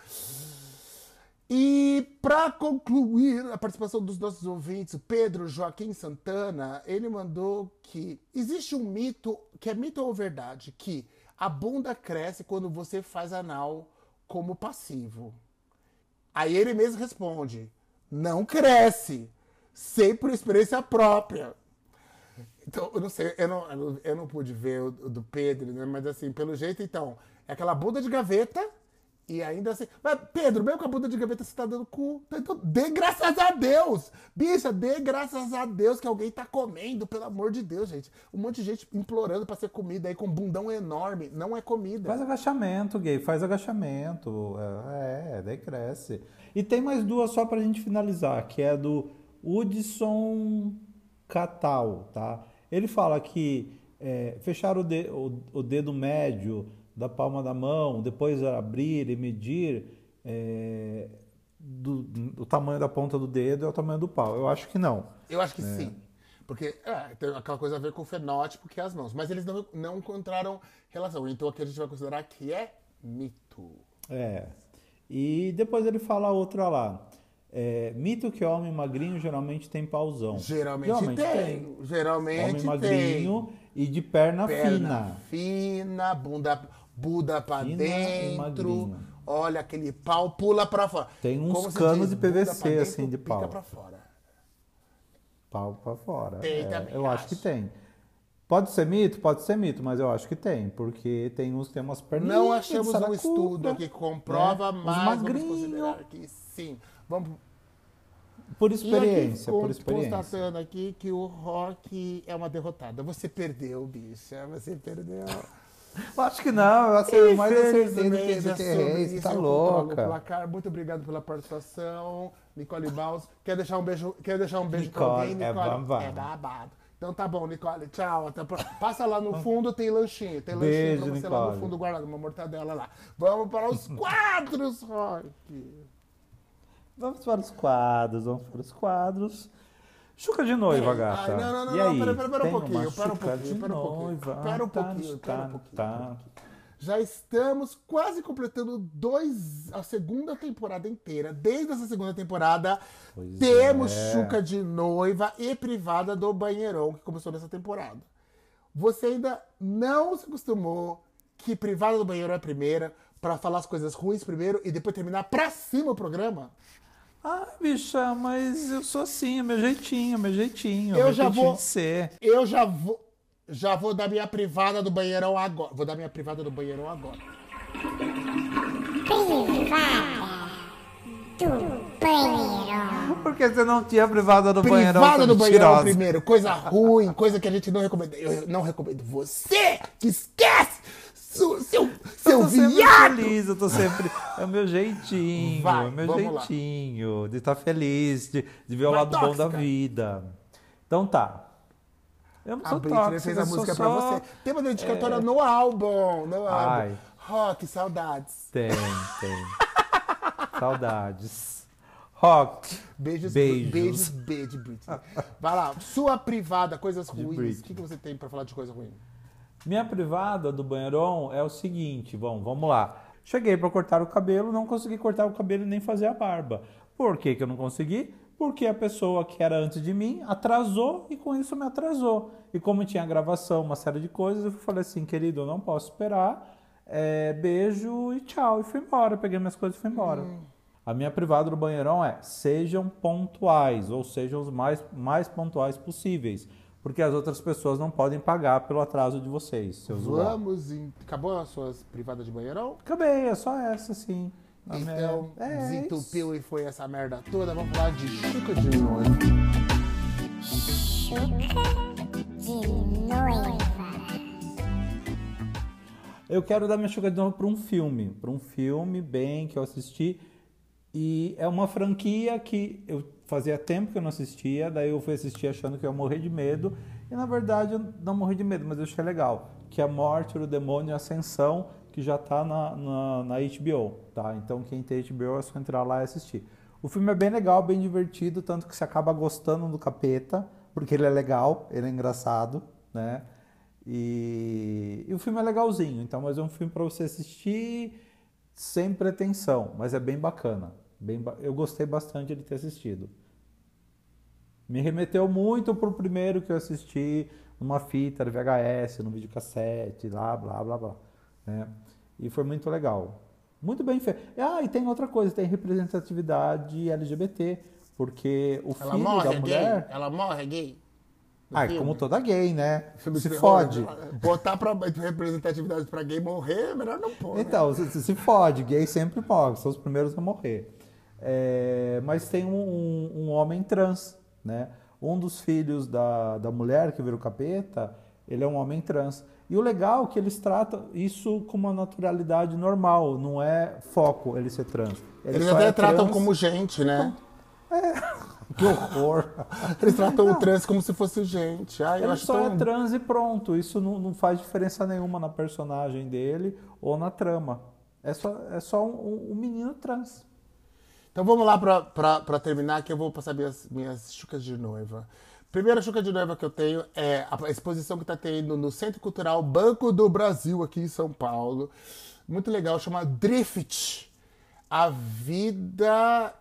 E para concluir a participação dos nossos ouvintes, o Pedro Joaquim Santana, ele mandou que existe um mito, que é mito ou verdade, que a bunda cresce quando você faz anal como passivo. Aí ele mesmo responde, não cresce, sei por experiência própria. Então, eu não sei, eu não pude ver o do Pedro, né? Mas assim, pelo jeito, então, é aquela bunda de gaveta e ainda assim... Mas, Pedro, mesmo com a bunda de gaveta você tá dando cu. Então, dê graças a Deus! Bicha, dê graças a Deus que alguém tá comendo, pelo amor de Deus, gente. Um monte de gente implorando pra ser comida aí com um bundão enorme. Não é comida. Faz agachamento, gay, faz agachamento. Daí cresce. E tem mais duas só pra gente finalizar, que é do Hudson Catal, tá? Ele fala que fechar o dedo médio da palma da mão, depois abrir e medir o tamanho da ponta do dedo é o tamanho do pau. Eu acho que não. Eu acho que sim. Porque tem aquela coisa a ver com o fenótipo que é as mãos. Mas eles não encontraram relação. Então aqui a gente vai considerar que é mito. E depois ele fala outra lá. Mito que homem magrinho geralmente tem pauzão. Geralmente tem. Homem magrinho e de perna fina. Fina, bunda pra Fina e dentro. magrinho. Olha, aquele pau pula pra fora. Tem uns Como se canos diz, de bunda PVC pra dentro, assim de pica pau. pra fora. Pau pra fora. Tem também, eu acho que tem. Pode ser mito, mas eu acho que tem, porque tem uns que tem umas perninhas. Não achamos de um saracuca, estudo aqui que comprova, Os mas vamos magrinhos. considerar que sim. Vamos Por E experiência, aqui, por experiência. constatando aqui que o Rock é uma derrotada. Você perdeu, bicha. Você perdeu. Acho que não, eu acertei mais acertei do Infelizmente, que é sobre errei, isso, você tá eu controlo o louca. placar. Muito obrigado pela participação, Nicole Baus. Quer deixar um beijo pra Nicole, alguém, Nicole? é babado. É babado. Então tá bom, Nicole. Tchau. Até Passa lá no fundo, tem lanchinho. Tem Beijo, lanchinho pra você lá no Nicole. fundo guardado, uma mortadela lá. Vamos para os quadros, Rock. Vamos para os quadros. Chuca de noiva, gata. Ai, não, E aí? pera um Tem pouquinho, uma pera um chuca pouquinho, de pera um pouquinho. noiva. Pera um pouquinho, pera um pouquinho. Tá. Já estamos quase completando a segunda temporada inteira. Desde essa segunda temporada, Pois temos é. Chuca de Noiva e Privada do Banheirão, que começou nessa temporada. Você ainda não se acostumou que Privada do Banheirão é a primeira, pra falar as coisas ruins primeiro e depois terminar pra cima o programa? Ah, bicha, mas eu sou assim, é meu jeitinho, Eu meu já jeitinho vou- de ser. Eu já vou dar minha privada do banheirão agora. Vou dar minha privada do banheirão agora. Por que você não tinha privada do banheirão? Privada do sua banheirão mentirosa? primeiro. Coisa ruim, coisa que a gente não recomenda. Eu não recomendo você que esquece seu Eu tô sempre viado. feliz, eu tô sempre. É o meu jeitinho, Vai, é o meu vamos lá. jeitinho de estar feliz, de ver o Vai, lado bom da tóxica. vida. Então tá. Eu não A sou Britney tóxica, fez a eu sou música só... pra você. Tem uma dedicatória no álbum. No Ai. álbum. Rock, saudades. Tem. Saudades. Rock. Beijos, Beijos. beijo, Britney. Vai lá, sua privada, coisas ruins. Britney. O que você tem pra falar de coisa ruim? Minha privada do banheirão é o seguinte, vamos lá. Cheguei para cortar o cabelo, não consegui cortar o cabelo e nem fazer a barba. Por que que eu não consegui? Porque a pessoa que era antes de mim atrasou e com isso me atrasou. E como tinha gravação, uma série de coisas, eu falei assim, querido, eu não posso esperar, beijo e tchau. E fui embora, peguei minhas coisas e fui embora. A minha privada do banheirão é, sejam pontuais, ou sejam os mais pontuais possíveis. porque as outras pessoas não podem pagar pelo atraso de vocês, seus usuários. Acabou as suas privadas de banheirão? Acabei, é só essa, sim. Então, desentupiu isso. e foi essa merda toda. Vamos falar de chuca de noiva. Chuca de noiva. Eu quero dar minha chuca de noiva para um filme bem que eu assisti. E é uma franquia que eu fazia tempo que eu não assistia, daí eu fui assistir achando que eu ia morrer de medo. E na verdade eu não morri de medo, mas eu achei legal. Que é A Morte do Demônio e Ascensão, que já está na HBO, tá? Então quem tem HBO é só entrar lá e assistir. O filme é bem legal, bem divertido, tanto que você acaba gostando do capeta, porque ele é legal, ele é engraçado, né? E o filme é legalzinho, então, mas é um filme para você assistir sem pretensão, mas é bem bacana. Eu gostei bastante de ter assistido. Me remeteu muito pro primeiro que eu assisti numa fita VHS, no videocassete, blá, blá, blá, blá. Né? E foi muito legal. Muito bem feito. E tem outra coisa, tem representatividade LGBT, porque o filho da mulher... Ela morre gay? Como toda gay, né? Se fode. Botar pra representatividade pra gay morrer, é melhor não pôr. Então, né? se fode. Gay sempre morre, são os primeiros a morrer. Mas tem um homem trans, né? Um dos filhos da mulher que vira o capeta, ele é um homem trans. E o legal é que eles tratam isso com uma naturalidade normal, não é foco ele ser trans. Eles até tratam como gente, né? Que horror! Eles tratam o trans como se fosse gente. Ele só é trans e pronto. Isso não faz diferença nenhuma na personagem dele ou na trama. É só um menino trans. Então vamos lá pra terminar, que eu vou passar minhas chucas de noiva. Primeira chuca de noiva que eu tenho é a exposição que está tendo no Centro Cultural Banco do Brasil, aqui em São Paulo. Muito legal, chama Drift. A vida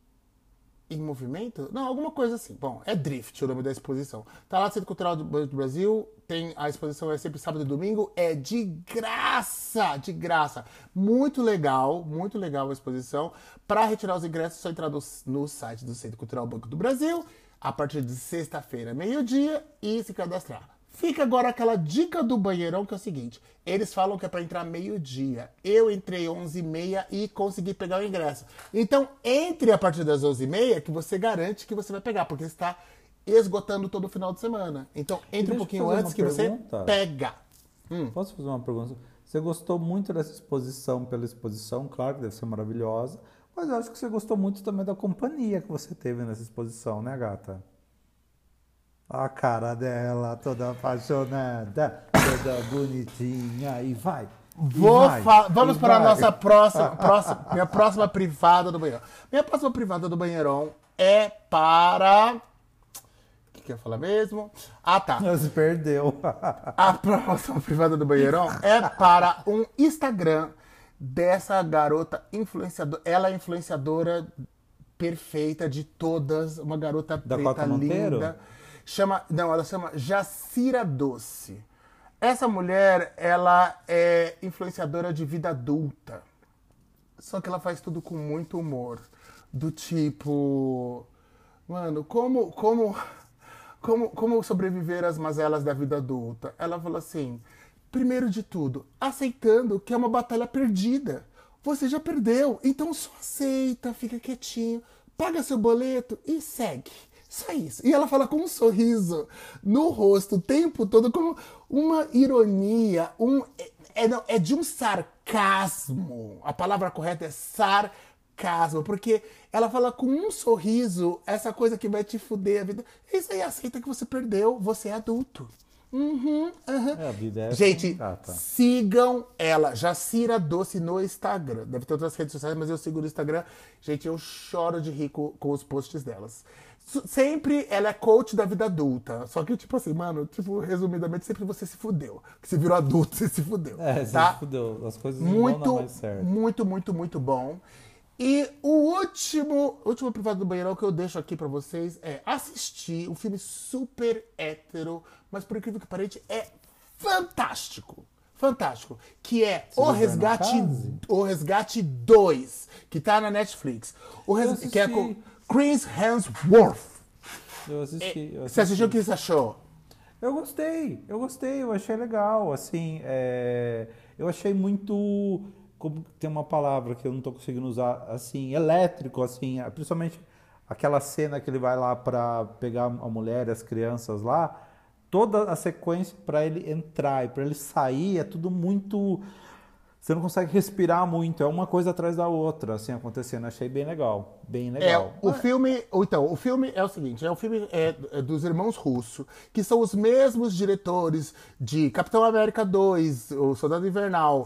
em movimento? Não, alguma coisa assim. Bom, é Drift o nome da exposição. Tá lá no Centro Cultural do Banco do Brasil, a exposição é sempre sábado e domingo, é de graça, de graça. Muito legal a exposição. Para retirar os ingressos, é só entrar no site do Centro Cultural Banco do Brasil, a partir de sexta-feira, meio-dia, e se cadastrar. Fica agora aquela dica do banheirão, que é o seguinte. Eles falam que é para entrar meio-dia. Eu entrei 11h30 e consegui pegar o ingresso. Então, entre a partir das 11h30, que você garante que você vai pegar, porque está esgotando todo o final de semana. Então, entre um pouquinho antes que você pega. Posso fazer uma pergunta? Você gostou muito dessa exposição pela exposição? Claro que deve ser maravilhosa. Mas eu acho que você gostou muito também da companhia que você teve nessa exposição, né, gata? A cara dela, toda apaixonada, toda bonitinha, e vai. Vamos para a nossa minha próxima privada do banheirão. Minha próxima privada do banheirão é para... O que eu ia falar mesmo? Tá. Se perdeu. A próxima privada do banheirão é para um Instagram dessa garota influenciadora. Ela é influenciadora perfeita de todas, uma garota preta linda. Ela chama Jacira Doce. Essa mulher, ela é influenciadora de vida adulta. Só que ela faz tudo com muito humor. Do tipo... Mano, como sobreviver às mazelas da vida adulta? Ela fala assim... Primeiro de tudo, aceitando que é uma batalha perdida. Você já perdeu, então só aceita, fica quietinho, paga seu boleto e segue. Só isso. E ela fala com um sorriso no rosto o tempo todo, como uma ironia, é de um sarcasmo. A palavra correta é sarcasmo, porque ela fala com um sorriso, essa coisa que vai te fuder a vida. Isso aí, aceita que você perdeu, você é adulto. A vida é gente, sigam ela, Jacira Doce, no Instagram. Deve ter outras redes sociais, mas eu sigo no Instagram. Gente, eu choro de rir com os posts delas. Sempre ela é coach da vida adulta. Só que, tipo assim, mano, resumidamente, sempre você se fudeu. Que você virou adulto, você se fudeu. Você se fudeu. As coisas não vão dar mais certo. Muito bom. E o último privado do banheirão que eu deixo aqui pra vocês é assistir um filme super hétero, mas por incrível que pareça, é fantástico. Fantástico. Que é O Resgate 2, que tá na Netflix. Que é com Chris Hemsworth. Eu assisti. Você assistiu? O que você achou? Eu gostei, eu achei legal, assim, eu achei muito, como tem uma palavra que eu não tô conseguindo usar, assim, elétrico, assim, principalmente aquela cena que ele vai lá para pegar a mulher e as crianças lá, toda a sequência para ele entrar e para ele sair é tudo muito, você não consegue respirar muito, é uma coisa atrás da outra, assim, acontecendo, achei bem legal, bem legal. O filme é o seguinte, é um filme dos irmãos Russo, que são os mesmos diretores de Capitão América 2, O Soldado Invernal,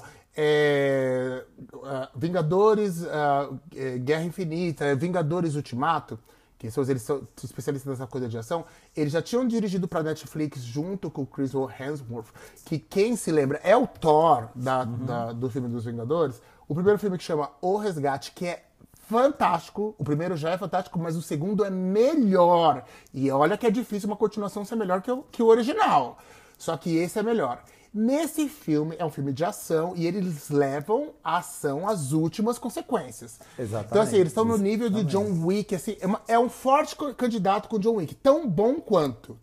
Vingadores, Guerra Infinita, Vingadores Ultimato, eles são especialistas nessa coisa de ação. Eles já tinham dirigido para Netflix junto com o Chris Hemsworth, que quem se lembra é o Thor do filme dos Vingadores. O primeiro filme que chama O Resgate, que é fantástico. O primeiro já é fantástico, mas o segundo é melhor. E olha que é difícil uma continuação ser melhor que o original. Só que esse é melhor. Nesse filme, é um filme de ação e eles levam a ação às últimas consequências. Exatamente. Então, assim, eles estão no nível de John Wick, assim, é um forte candidato com o John Wick. Tão bom quanto.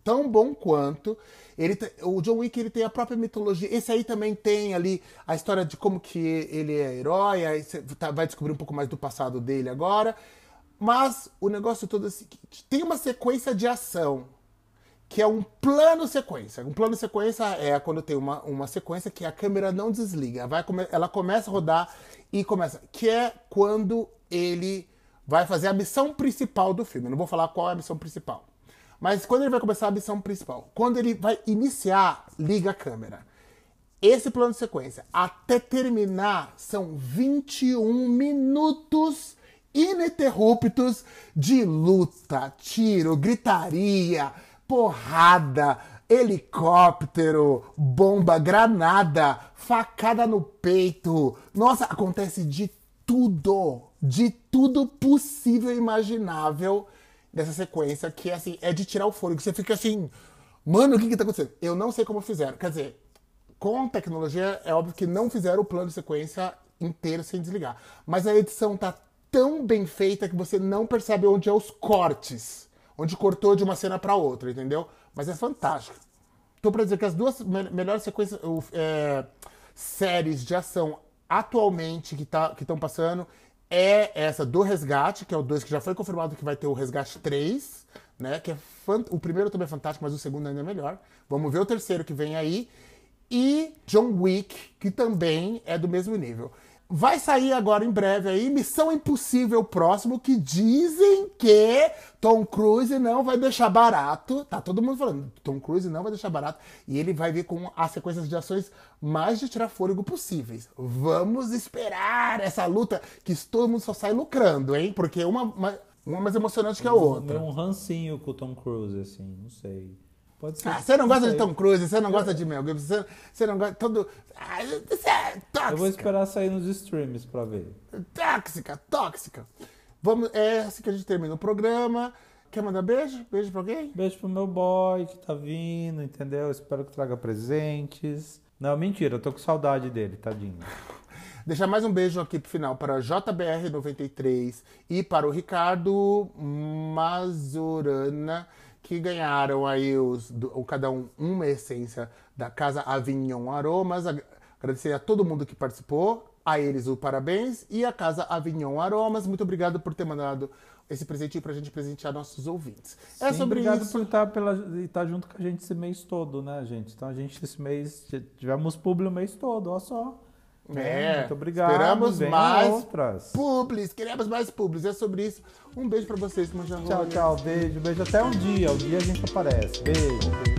O John Wick, ele tem a própria mitologia. Esse aí também tem ali a história de como que ele é herói, aí você vai descobrir um pouco mais do passado dele agora. Mas o negócio todo é o seguinte, tem uma sequência de ação, que é um plano sequência. Um plano sequência é quando tem uma sequência que a câmera não desliga. Ela começa a rodar e começa. Que é quando ele vai fazer a missão principal do filme. Eu não vou falar qual é a missão principal. Mas quando ele vai começar a missão principal. Quando ele vai iniciar, liga a câmera. Esse plano de sequência, até terminar, são 21 minutos ininterruptos de luta, tiro, gritaria, porrada, helicóptero, bomba, granada, facada no peito. Nossa, acontece de tudo possível e imaginável nessa sequência, que assim, é de tirar o fôlego. Você fica assim, mano, o que tá acontecendo? Eu não sei como fizeram. Quer dizer, com tecnologia, é óbvio que não fizeram o plano de sequência inteiro sem desligar. Mas a edição tá tão bem feita que você não percebe onde é os cortes. Onde cortou de uma cena pra outra, entendeu? Mas é fantástico. Tô pra dizer que as duas melhores sequências, séries de ação atualmente que estão passando é essa do Resgate, que é o 2, que já foi confirmado que vai ter o Resgate 3, né? Que é o primeiro também é fantástico, mas o segundo ainda é melhor. Vamos ver o terceiro que vem aí. E John Wick, que também é do mesmo nível. Vai sair agora em breve aí Missão Impossível próximo, que dizem que Tom Cruise não vai deixar barato. Tá todo mundo falando, Tom Cruise não vai deixar barato. E ele vai vir com as sequências de ações mais de tirar fôlego possíveis. Vamos esperar essa luta, que todo mundo só sai lucrando, hein? Porque uma mais emocionante que a outra. Um rancinho com o Tom Cruise, assim, não sei. Pode ser. Você não gosta de Tom Cruise, você não gosta de Mel Gibson, você não gosta... Você é tóxica. Eu vou esperar sair nos streams pra ver. Tóxica. É assim que a gente termina o programa. Quer mandar beijo? Beijo pra alguém? Beijo pro meu boy que tá vindo, entendeu? Espero que traga presentes. Não, mentira, eu tô com saudade dele, tadinho. Deixar mais um beijo aqui pro final para JBR93 e para o Ricardo Mazurana, que ganharam aí cada uma essência da Casa Avignon Aromas. Agradecer a todo mundo que participou, a eles o parabéns, e a Casa Avignon Aromas, muito obrigado por ter mandado esse presentinho pra gente presentear nossos ouvintes. Sim, sobre obrigado isso. Por estar junto com a gente esse mês todo, né, gente? Então a gente esse mês, tivemos publi o mês todo, olha só. Muito obrigado. Esperamos mais publis. Queremos mais publis. É sobre isso. Um beijo pra vocês, Manjarro. Tchau, beijo. Até um dia. Um dia a gente aparece. Beijo.